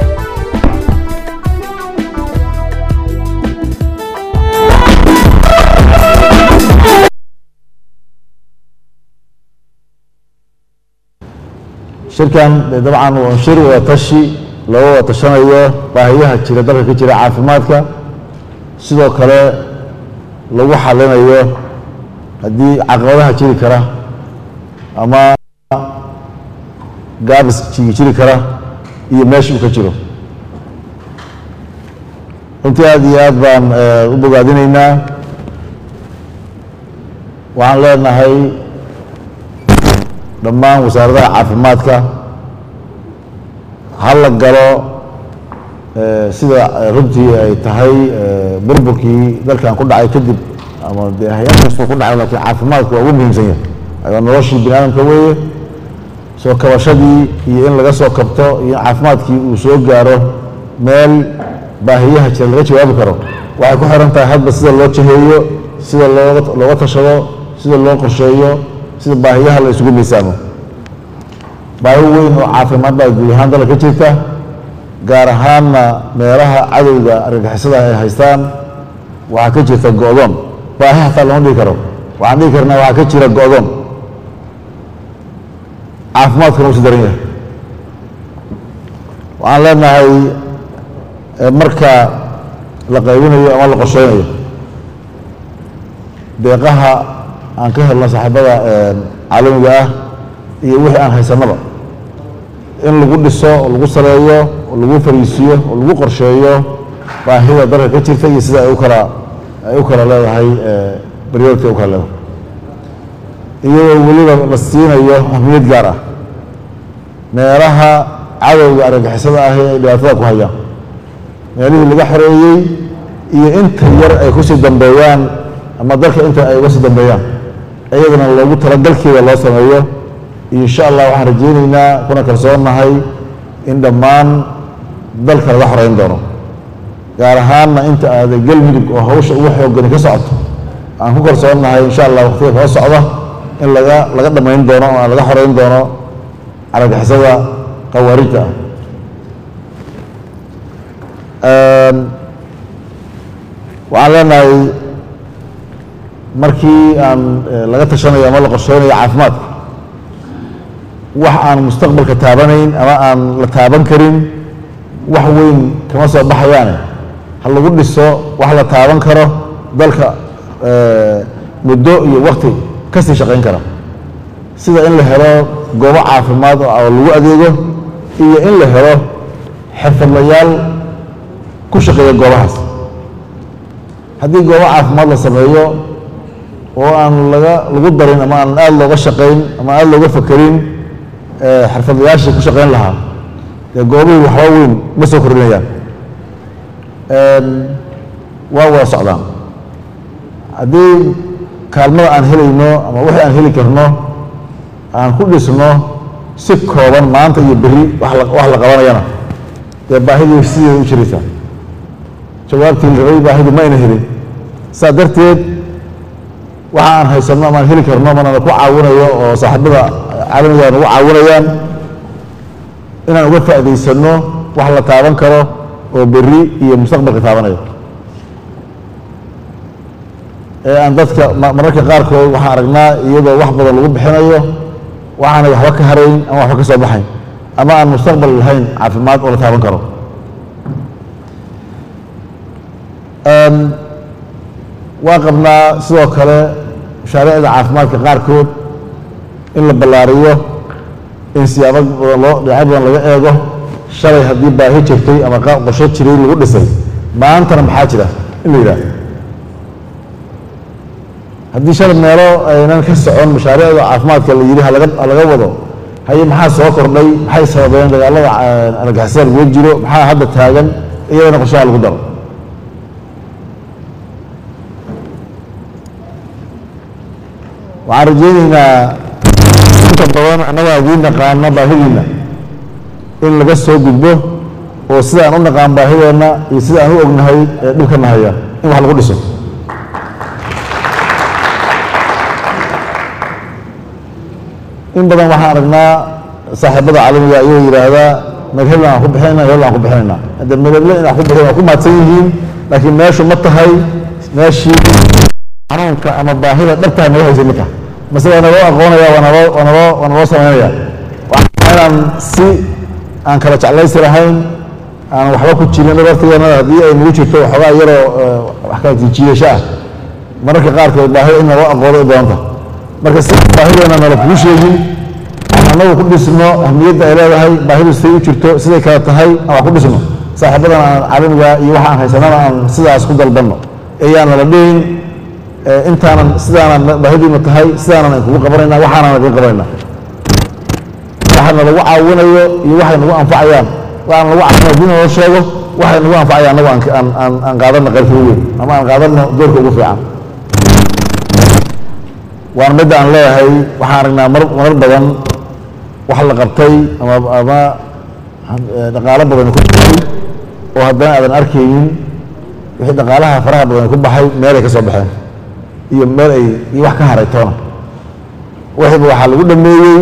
shirkan dabcan waa shir wada tashi looga wada tashanayo baahiyaha jira dalka ka jira caafimaadka sidoo kale lagu xalinayo haddii caqabadaha jiri kara ama gaabis jiri kara iyo meesha uu ka jiro runtii aad iyo aad baan u bogaadinaynaa waxaan leenahay dhammaan wasaaradaha caafimaadka ha la galo sida runtii ay tahay burburkii dalkan ku dhacay kadib ama dee hay-ad kastoo ku dhacay laakiin caafimaadku waa ugu muhiimsan yahay waa noloshii bini aadamka weeye soo kabashadii iyo in laga soo kabto iyo in caafimaadkii uu soo gaaro meel baahiyaha jira laga jawaabi karo waxay ku xiran tahay hadba sida loo jiheeyo sida looga looga tashado sida loo qorsheeyo sida baahiyaha la isugu miisaamo baahi weyn oo caafimaad baa guud ahaan dalka ka jirta gaar ahaanna meelaha cadowga argagixisada ay haystaan waxaa ka jirta go-doon baahi hataa lama dhihi karo waxaan dhihi karnaa waxaa ka jira go-doon caafimaadkuna u si daran yahay waxaan leenahay marka la qaybinayo ama la qorsheynayo deeqaha aan ka helno saaxiibada caalamiga ah iyo wixii aan haysanaba in lagu dhiso oo lagu saleeyo oo lagu fariisiyo oo lagu qorsheeyo baahida dalka ka jirta iyo sida ay u kala ay u kala leedahay baryoorka u kala leedahay iyadoo weliba la siinayo ahmiyad gaar ah meelaha cadowga argagixisada ah ee dhibaatada ku hayaan meelihii laga xoreeyey iyo inta yar ay kusii dambeeyaan ama dalka inta ay uga sii dambeeyaan iyadana loogu talagalkeeda loo sameeyo insha allah waxaan rajaynaynaa kuna kalsoonnahay in dhammaan dalka laga xoreyn doono gaar ahaanna inta aada galmudug oo hawsha ugu xoogani ka socoto aan ku kalsoonnahay insha allah waqtiga kala socda in laga laga dhammayn doono oo laga xoreyn doono argagixisada khawaarijta ah waxaan leenahay markii aan laga tashanayo ama la qorsheynayo caafimaadka wax aan mustaqbalka taabanayn ama aan la taaban karin wax weyn kama soo baxayaane ha lagu dhiso wax la taaban karo dalka muddo iyo wakti kasii shaqayn kara sida in la helo goobo caafimaad oo lagu adeego iyo in la helo xirfadlayaal ku shaqeeya goobahaas haddii goobo caafimaad la sameeyo oo aan laga lagu darin ama aan aada looga shaqayn ama aada looga fakerin xirfadlayaashii ku shaqayn lahaa dee goobihii waxba weyn ma soo kordhinayaan waa wada socdaan haddii kaalmada aan helayno ama wixii aan heli karno aan ku dhisno si kooban maanta iyo berri wax la wax la qabanayana dee baahidii sideeda u jiraysaa jawaabtii la rabay baahidu ma ayna helin saa darteed waxa aan haysanno ama aan heli karno manana ku caawinayo oo saaxiibada caalamiga nagu caawinayaan inaan uga faa'iidaysanno wax la taaban karo oo berri iyo mustaqbalka taabanayo ee aan dadka mararka qaarkood waxaan aragnaa iyadoo wax badan lagu bixinayo waxaanay waxba ka harayn ama waxba ka soo baxayn ama aan mustaqbal lahayn caafimaad oo la taaban karo waa qabnaa sidoo kale mashaariicda caafimaadka qaarkood in la ballaariyo in siyaabo badan loo dhinacyo badan laga eego shalay haddii baahi jirtay ama qorsho jiray lagu dhisay maantana maxaa jira in la yidhaahdo haddii shalay meelo aynan ka socon mashaariicda caafimaadka la yidhi halaga halaga wado haye maxaa soo kordhay maxay sababeen dagaalada argagixisada lagula jiro maxaa hadda taagan iyadana qorshaha lagu daro waxaan rajaynaynaa inta badan annaga adii naqaano baahidiina in laga soo gudbo oo sida aan u naqaan baahideenna iyo sida aan u ognahay ee dhulkana haya in wax lagu dhiso in badan waxaan aragnaa saaxiibada caalamiga ayuu yidhaahdaa madhabla aan ku bixinayna hebla aan ku bixinayna hadda madable in aan ku bixin waa ku mahadsan yihiin laakiin meeshu ma tahay meeshii xanuunka ama baahida dhabtahay naga haysa marka mase waa naloo aqoonaya waa naloo waa naloo waa naloo samaynaya waxaa inaan si aan kala jeclaysi lahayn aan waxba ku jirin dhabartigeena haddii ay nagu jirto waxoogaa yaroo wax kala jiidasho ah mararka qaarkood baahida in naloo aqoono u doonta marka si baahideena nala kugu sheegin aan anagu ku dhisno ahmiyadda ay leedahay baahidu siday u jirto siday kala tahay aan wax ku dhisno saaxiibadan aan caalamiga iyo waxa aan haysanana aan sidaas ku dalbanno ayaan nala dhihin intaanan sidaanan baahidiina tahay sidaanan ay kugu qabanayna waxaanan idin qabanayna waxa nalagu caawinayo iyo waxay nagu anfacayaan waxaan lagu caawinayo dina loo sheego waxay nagu anfacayaan anagu aan aan aan qaadano qaybka ugu weyn ama aan qaadano doorka ugu fiican waan midda aan leeyahay waxaan aragnaa mar marar badan wax la qabtay ama ama dhaqaalo badan ku baxay oo haddana aadan arkaynin wixii dhaqaalaha faraha badan ku baxay meel ay ka soo baxeen iyo meel ay iyo wax ka haray toona wixiiba waxaa lagu dhameeyey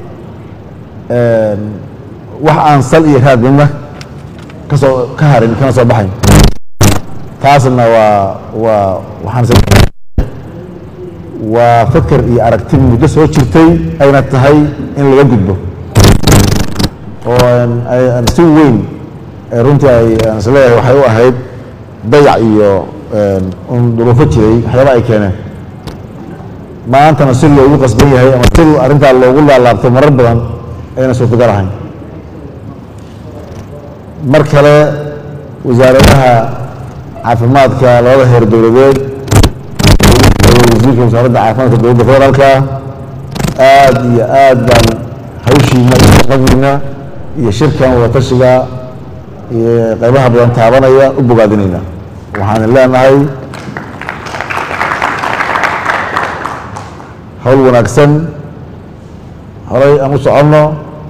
wax aan sal iyo raad midna kasoo ka harin kana soo baxayn taasna waa waa waxaan waa fakar iyo aragti muddo soo jirtay ayna tahay in laga gudbo oo aan si weyn runtii ay aan isleeyahay waxay u ahayd dayac iyo un duruufo jiray waxyaaba ay keeneen maantana si loogu qasban yahay ama si arrintaa loogu laalaabtay marar badan ayna suurtagal ahayn mar kale wasaaradaha caafimaadka labada heer dowladeed wasiirka wasaaradda caafimaadka dowladda federaalka aad iyo aad baan hawshiina iyo shaqadiina iyo shirkan wadatashiga iyo qaybaha badan taabanaya u bogaadinayna waxaan leenahay hawl wanaagsan horay aan u soconno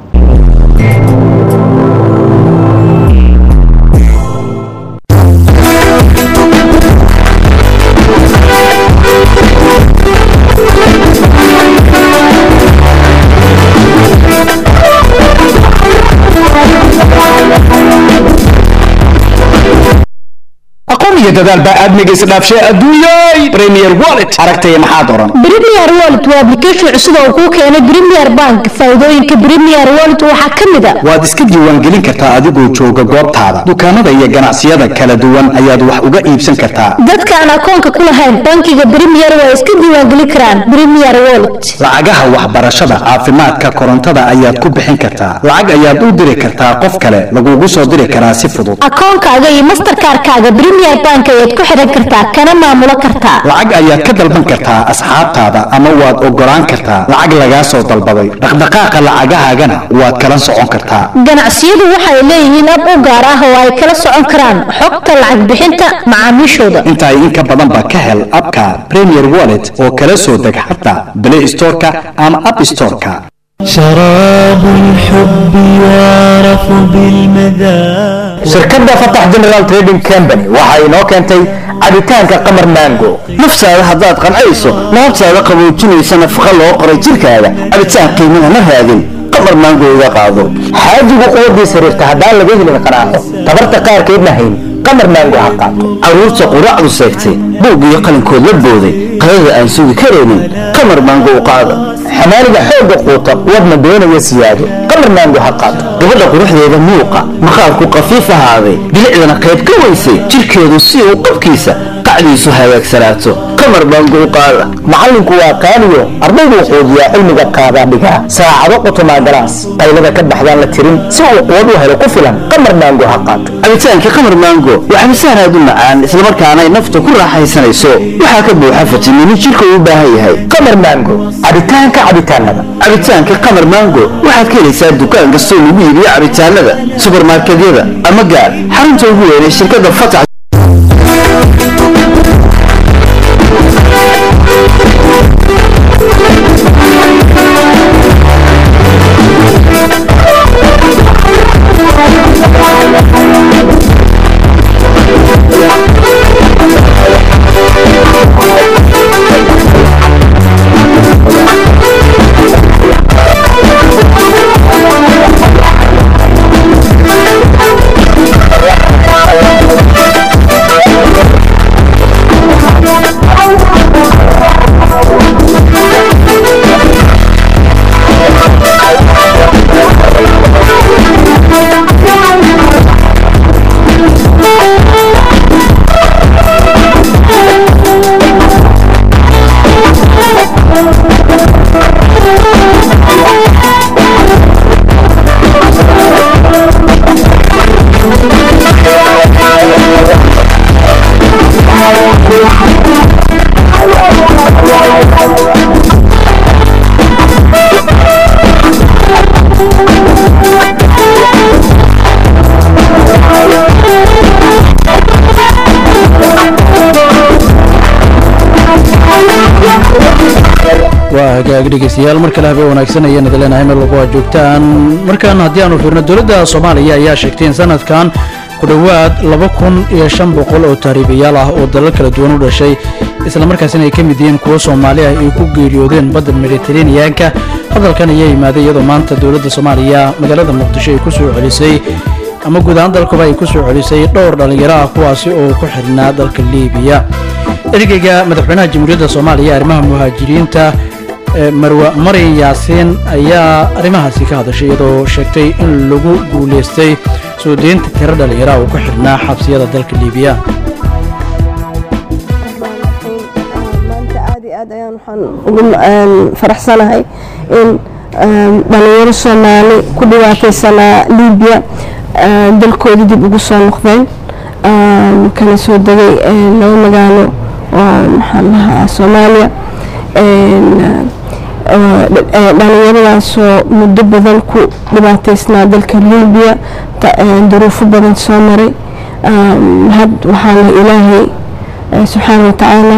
iyo dadaal baa aadmiga isdhaafshay adduunyay premier wallet aragtay maxaa doran premier wallet waa application cusub oo kuu keenay premier bank faa'iidooyinka premier wallet waxaa ka mid ah waad iska diiwaangelin kartaa adigoo jooga goobtaada dukaamada iyo ganacsiyada kala duwan ayaad wax uga iibsan kartaa dadka aan akoonka ku lahayn bankiga premier waa iska diiwaangelin karaan premier wallet lacagaha waxbarashada caafimaadka korontada ayaad ku bixin kartaa lacag ayaad u diri kartaa qof kale lagugu soo diri karaa si fudud akoonkaaga iyo mastercard-kaaga premier bank ayaad ku xiran kartaa kana maamulo kartaa lacag ayaad ka dalban kartaa asxaabtaada ama waad ogolaan kartaa lacag lagaa soo dalbaday dhaqdhaqaaqa lacagahaagana waad kala socon kartaa ganacsiyadu waxay leeyihiin ab u gaar ah oo ay kala socon karaan xogta lacag bixinta macaamiishooda inta ay inka badan ba ka hel abka premier wallet oo kala soo deg xataa play store-ka ama app store-ka شراب الحب يعرف بالمذاق shirkadda fatax general trading company waxa inoo keentay cabitaanka qamar mango nafsaada haddaad qancayso laabtaada qaboojinaysa nafaqa loo qoray jirkaaga cabitaan qiimada ma raadin qamar mango iga qaado xaajigu quwadii sariirta haddaan laga helin qanaaco tabarta qaarkeedna hayn qamar mango ha qaato caruurta quraacdu seegtay buug iyo qalinkood la booday qadada aan sugi karaynin qamar mango u qaada xamaaliga xoogga quuta wadna doonaya siyaado qamar mango ha qaato gabadha quruxdeeda muuqa maqaarku qafiif ahaaday bilicdana qayb ka weysay jirkeedu si uu qabkiisa qacdiisu hagaagsanaato qamar mango u qaada macallinku waa qaaliyo ardaydu quudiyaa cilmiga qaadaa dhigaa saacado qutumaa galaas qaylada ka baxdaan la tirin si uu quwad u helo ku filan qamar mango ha qaato cabitaanka qamar mango waa cabitaan aad u macaan islamarkaana ay nafta ku raaxaysanayso waxaa ka buuxa fitamiino jirka uu u baahan yahay qamar mango cabitaanka cabitaanada cabitaanka qamar mango waxaad ka helaysaa dukaan kastoo lagu iibiyo cabitaanada subarmarketyada ama gaar xarunta ugu weyn ee shirkadda fatax Thank you. hagaag dhegeystayaal mar kale habeen wanaagsan ayaan idin leenahay meel walba waa joogtaan markaan haddii aanu fiirno dowladda soomaaliya ayaa sheegtay in sanadkan ku dhowaad laba kun iyo shan boqol oo taariibayaal ah oo dalal kala duwan u dhashay isla markaasina ay ka mid yihiin kuwo soomaali ah ay ku geeriyoodeen badda mediteraneanka hadalkan ayaa yimaaday iyadoo maanta dowladda soomaaliya magaalada muqdisho ay ku soo celisay ama guud ahaan dalkuba ay ku soo celisay dhowr dhallinyaro ah kuwaasi oo ku xidhnaa dalka liibiya ergeyga madaxweynaha jamhuuriyadda soomaaliya arrimaha muhaajiriinta marwa mari yaasiin ayaa arrimahaasi ka hadashay iyadoo sheegtay in lagu guulaystay soo deynta tiro dhallinyara oo ku xidhnaa xabsiyada dalka liibiya maanta aad iyo aad ayaan waxaan ugu faraxsanahay in dhallinyaro soomaali ku dhibaataysanaa liibiya dalkoodii dib ugu soo noqdeen kana soo degay laba magaalo oo maxaan lahaa soomaaliya dhallinyaradaasoo muddo badan ku dhibaataysnaa dalka liibiya duruufo badan soo maray had waxaa la ilaahay subxaana watacaala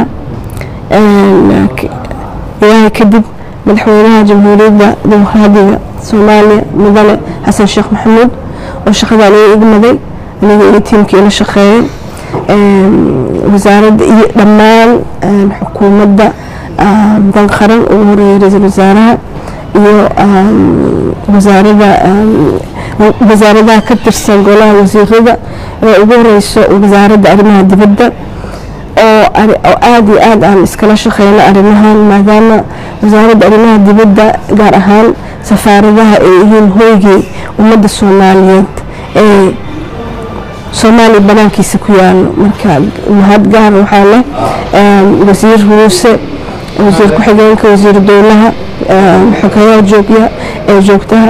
ilaahay kadib madaxweynaha jamhuuriyadda dimuqraadiga soomaaliya mudane xasan sheekh maxamuud oo shaqadan ii igmaday aniga iyo tiimkii ila shaqeeyay wasaaradda iyo dhammaan xukuumadda dan qaran ugu horeeyay ra-iisul wasaaraha iyo wasaarada wasaaradaha ka tirsan golaha wasiirada ee ugu horeyso wasaaradda arrimaha dibadda oo aad iyo aad aan iskala shaqeyno arrimahan maadaama wasaaradda arrimaha dibadda gaar ahaan safaaradaha ay yihiin hoygii ummadda soomaaliyeed ee soomaaliya banaankiisa ku yaalo marka mahad gaar waxaa leh wasiir huuse wasiir ku-xigeenka wasiir dowlaha xogayaha joogya ee joogtaha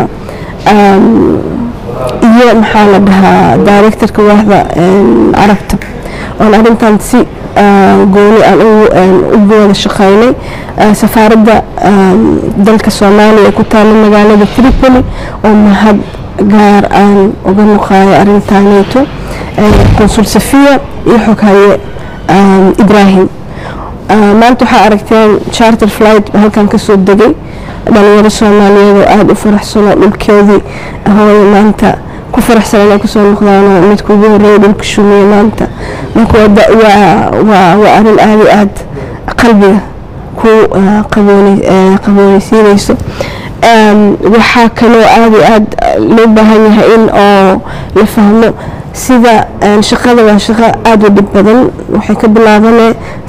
iyo maxaa la dhahaa directorka waaxda carabta oon arrintan si gooni aan u wada shaqeynay safaaradda dalka soomaaliya ee ku taala magaalada tripoli oo mahad gaar aan uga noqaayo arrintaaneyto consul safiya iyo xoghaye ibrahim maanta waxaa aragteen charter flight halkan kasoo degay dhalinyaro soomaaliyeed oo aada u faraxsanoo dhulkeedii hooye maanta ku faraxsan inay kusoo noqdaanoo midka ugu horeeya dhulka shumiye maanta marka waa arrin aada iyo aad qalbiga ku qabooneysiineyso waxaa kaloo aada iyo aad loo baahan yahay in oo la fahmo sida shaqada waa shaqo aada u dhib badan waxay ka bilaabanee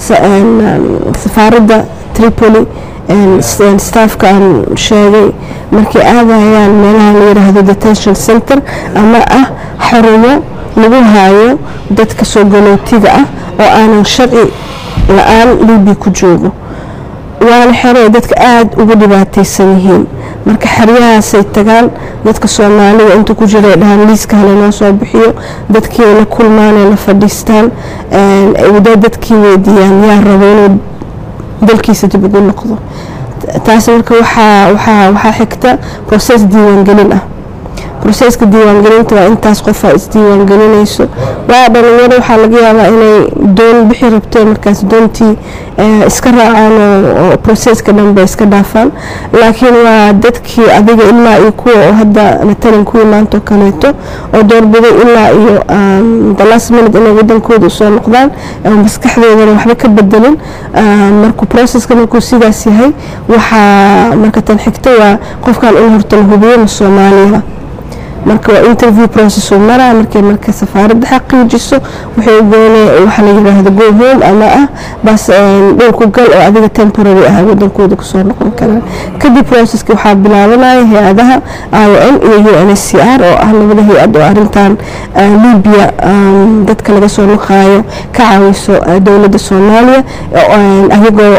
safaaradda tripoli staafka aan sheegay markay aadayaan meelaha la yiraahdo detention center ama ah xarumo lagu haayo dadka soo galootiga ah oo aanan sharci la-aan liibi ku joogo waana xero dadka aada ugu dhibaataysan yihiin marka xeryahaasay tagaan dadka soomaalida inta ku jira ay dhahaan liiska hale noo soo bixiyo dadkii ay la kulmaan ay la fadhiistaan wada dadkii weydiiyaan yaa rabo inuu dalkiisa dib ugu noqdo taas marka waxaa waxaa waxaa xigta process diiwaangelin ah processka diiwaangelinta waa intaas qofaa isdiiwaangelinayso waa dhalinyaro waxaa laga yaabaa inay doon bixi rabto markaas doontii iska raacaan oo processka dhanba iska dhaafaan laakiin waa dadkii adiga ilaa iyo kuwa oo hadda matalan kuwii maanta oo kaleeto oo doorbiday ilaa iyo the last minute inay wadankooda usoo noqdaan maskaxdoodana waxba ka bedelin markuu processka markuu sidaas yahay waxaa marka tan xigta waa qofkan in horta la hubiyo ma soomaaliya marka waa interview process uu maraa markay marka safaaradda xaqiijiso waxay goonay waxa la yiraahdo go home ama ah bas dhulku gal oo adiga temporary ah wadankooda kusoo noqon karaan kadib processka waxaa bilaabanaya hay-adaha I O M iyo U N H C R oo ah labada hay-ad oo arrintan liibiya dadka laga soo noqaayo ka caawiso dowladda soomaaliya ayagoo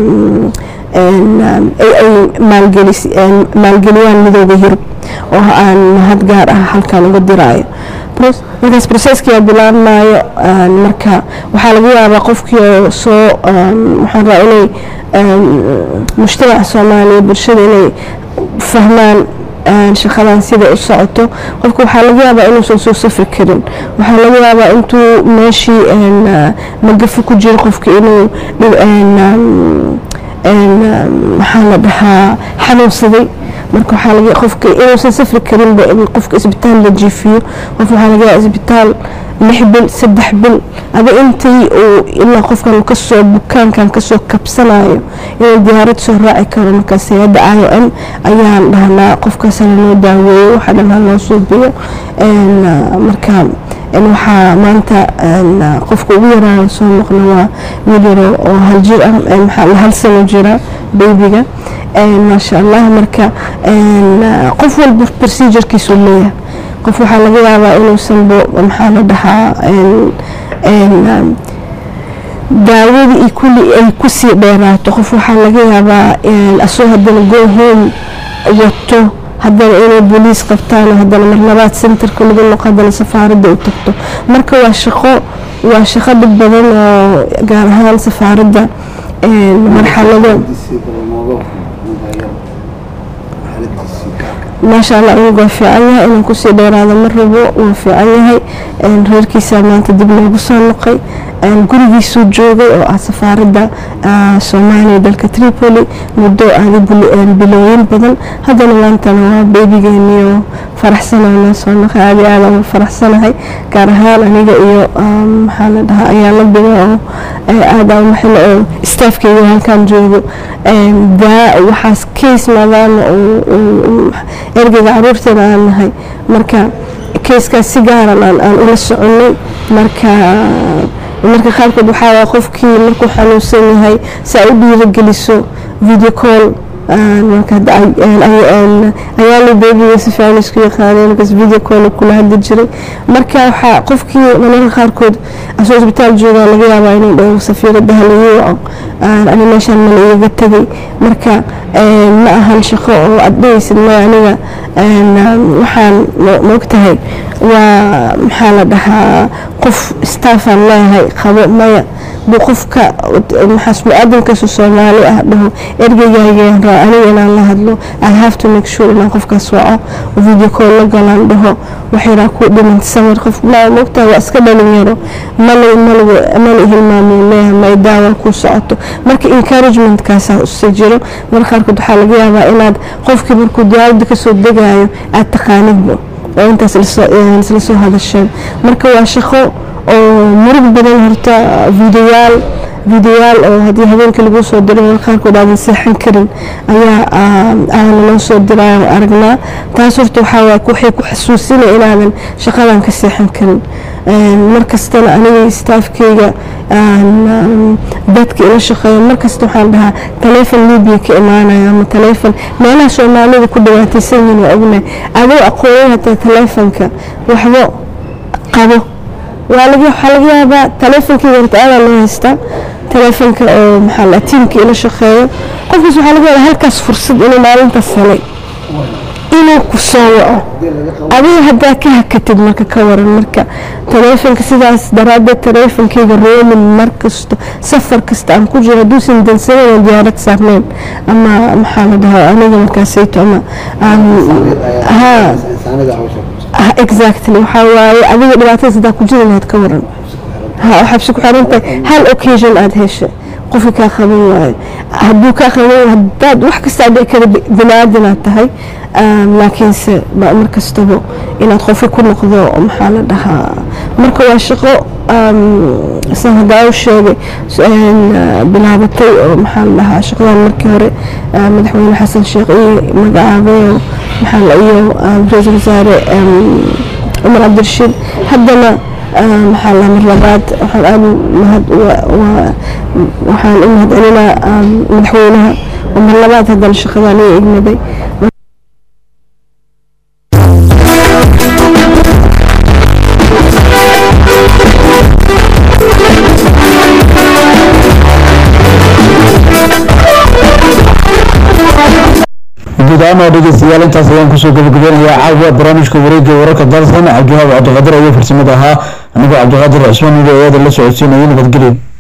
ay maalgeliyaan midooda yurub oo aan mahad gaar ah halkan uga diraayo markaas processkii bilaabmaayo marka waxaa laga yaabaa qofkii soo waxaan rabaa inay mujtamaca soomaaliya bulshada inay fahmaan shaqadan sida u socoto qofka waxaa laga yaabaa inuusan soo safri karin waxaa laga yaabaa intuu meeshii magafa ku jiro qofka inuu maxaa la dhahaa xanuunsaday marka waxaa laga qofka inuusan safri karinba in qofka isbitaal la jiifiyo qof waxaa laga yaabaa isbitaal lix bil saddex bil aba intii uu ilaa qofkan kasoo bukaankan kasoo kabsanayo inuu diyaarad soo raaci karo markaas hay'adda I O M ayaan dhahnaa qofkaasna loo daaweeyo waxaa dhan loo suubiyo marka waxaa maanta qofka ugu yaraan soo noqna waa wiil yaro oo hal jir ah maxaa hal sano jira babyga maasha allah marka qof walba procedurekiisu leeyahay qof waxaa laga yaabaa inuusan maxaa la dhahaa daawadii iyo kulli ay kusii dheeraato qof waxaa laga yaabaa asoo haddana go home wato haddana inay booliis qabtaan haddana mar labaad centerka lagu noqo haddana safaaradda u tagto marka waa shaqo waa shaqo dhib badan oo gaar ahaan safaaradda marxalado maasha allah inuu waa fiican yahay inaan kusii dheeraado ma rabo wuu fiican yahay reerkiisa maanta dib loogu soo noqay gurigiisuu joogay oo ah safaaradda soomaaliya dalka Tripoli muddo aadi bilooyin badan haddana maantana waa beebigeeniyo faraxsanahay soo noqay aadi aad aan faraxsanahay gaar ahaan aniga iyo maxaa la dhahaa ayaa la bigo oo aad aan maxay oo staafkeyga halkan joogo daa waxaas case maadaama ergeyga caruurteena aan nahay marka keeskaas si gaaran aan ula soconay marka marka qaarkood waxaa waa qofkii markuu xanuunsan yahay si ay u dhiirigeliso video call marka ayaa la beebiga si fiican isku yaqaaneen markaas video call kula hadli jiray marka waxaa qofkii mararka qaarkood asoo isbitaal joogaa laga yaabaa inuu dhaho safiiradda halagu waco ani meeshaan mala iiga tagay marka ma ahan shaqo oo aad dhahaysid maya aniga waxaan maogtahay waa maxaa la dhahaa qof staffaan leeyahay qabo maya buu qofka maxaas mu'aadinkaas Soomaali ah dhaho ergeygaayeen raa aniga inaan la hadlo I have to make sure inaan qofkaas waco video call la galaan dhaho waxay ku dhiman sawir qof ma moogtaa waa iska dhalinyaro mala mala mala hilmaamin leeyahay ma daawa ku socoto marka encouragement kaas u sijiro marka qaarkood waxaa laga yaabaa inaad qofkii markuu diyaaradda ka soo degayo aad taqaanidba oo intaas la soo hadasheen marka waa shaqo oo murug badan horta videoyaal videoyaal oo haddii habeenkii lagu soo diray qaarkood aadan seexan karin ayaa aan loo soo diray aragnaa taas horta waxaa waa waxay ku xasuusinay inaadan shaqadan ka seexan karin markastana aniga staafkeyga dadka ila shaqeeya markasta waxaan dhahaa taleefon Libiya ka imaanaya ama taleefon meelaha Soomaalida ku dhawaataysan yihiin waa ognahay adoo aqoon hata taleefonka waxba qabo waa laga waxaa laga yaabaa taleefonkeyga horta aada loo haystaa taleefonka oo maxaa la tiimka ila shaqeeyo qofkaas waxaa laga yaabaa halkaas fursad inuu maalintaas helay inuu ku soo waco adiga haddaa ka hakatid marka ka waran marka taleefonka sidaas daraaddeed taleefonkeyga roomin markasto safar kasta aan ku jiro hadduusan dansaneyn diyaarad saarneyn ama maxaa la dhahaa aniga markaasayto ama ha exactly waxaa waaye adiga dhibaatada sidaa ku jiri lahayd ka waran ha waxaad ku xiran tahay hal occasion aad heshay qofka ka qaban waayo hadduu ka qaban haddaad wax kasta dhici kara binaadin aad tahay laakiinse markastaba inaad qofka ku noqdo maxaa la dhahaa marka waa shaqo san haddaa u sheegay bilaabatay oo maxaa la dhahaa shaqadan markii hore madaxweyne xasan sheekh iyo magacaabay maxaa la iyo ra-iisul wasaare cumar cabdirashiid haddana maxaa la mar labaad waxaan aad mahad waxaan u mahad celinaa madaxweynaha oo mar labaad haddana shaqadan iyo igmaday gudaama dhegeystayaal intaas ayaan kusoo gabagabeynayaa caawa barnaamijka wareegga wararka dalsan cabdiwahaab cabdiqaadir ayaa farsamada ahaa anigoo cabdiqaadir cusmaan iyo eeda la socodsiinaya nabadgelyo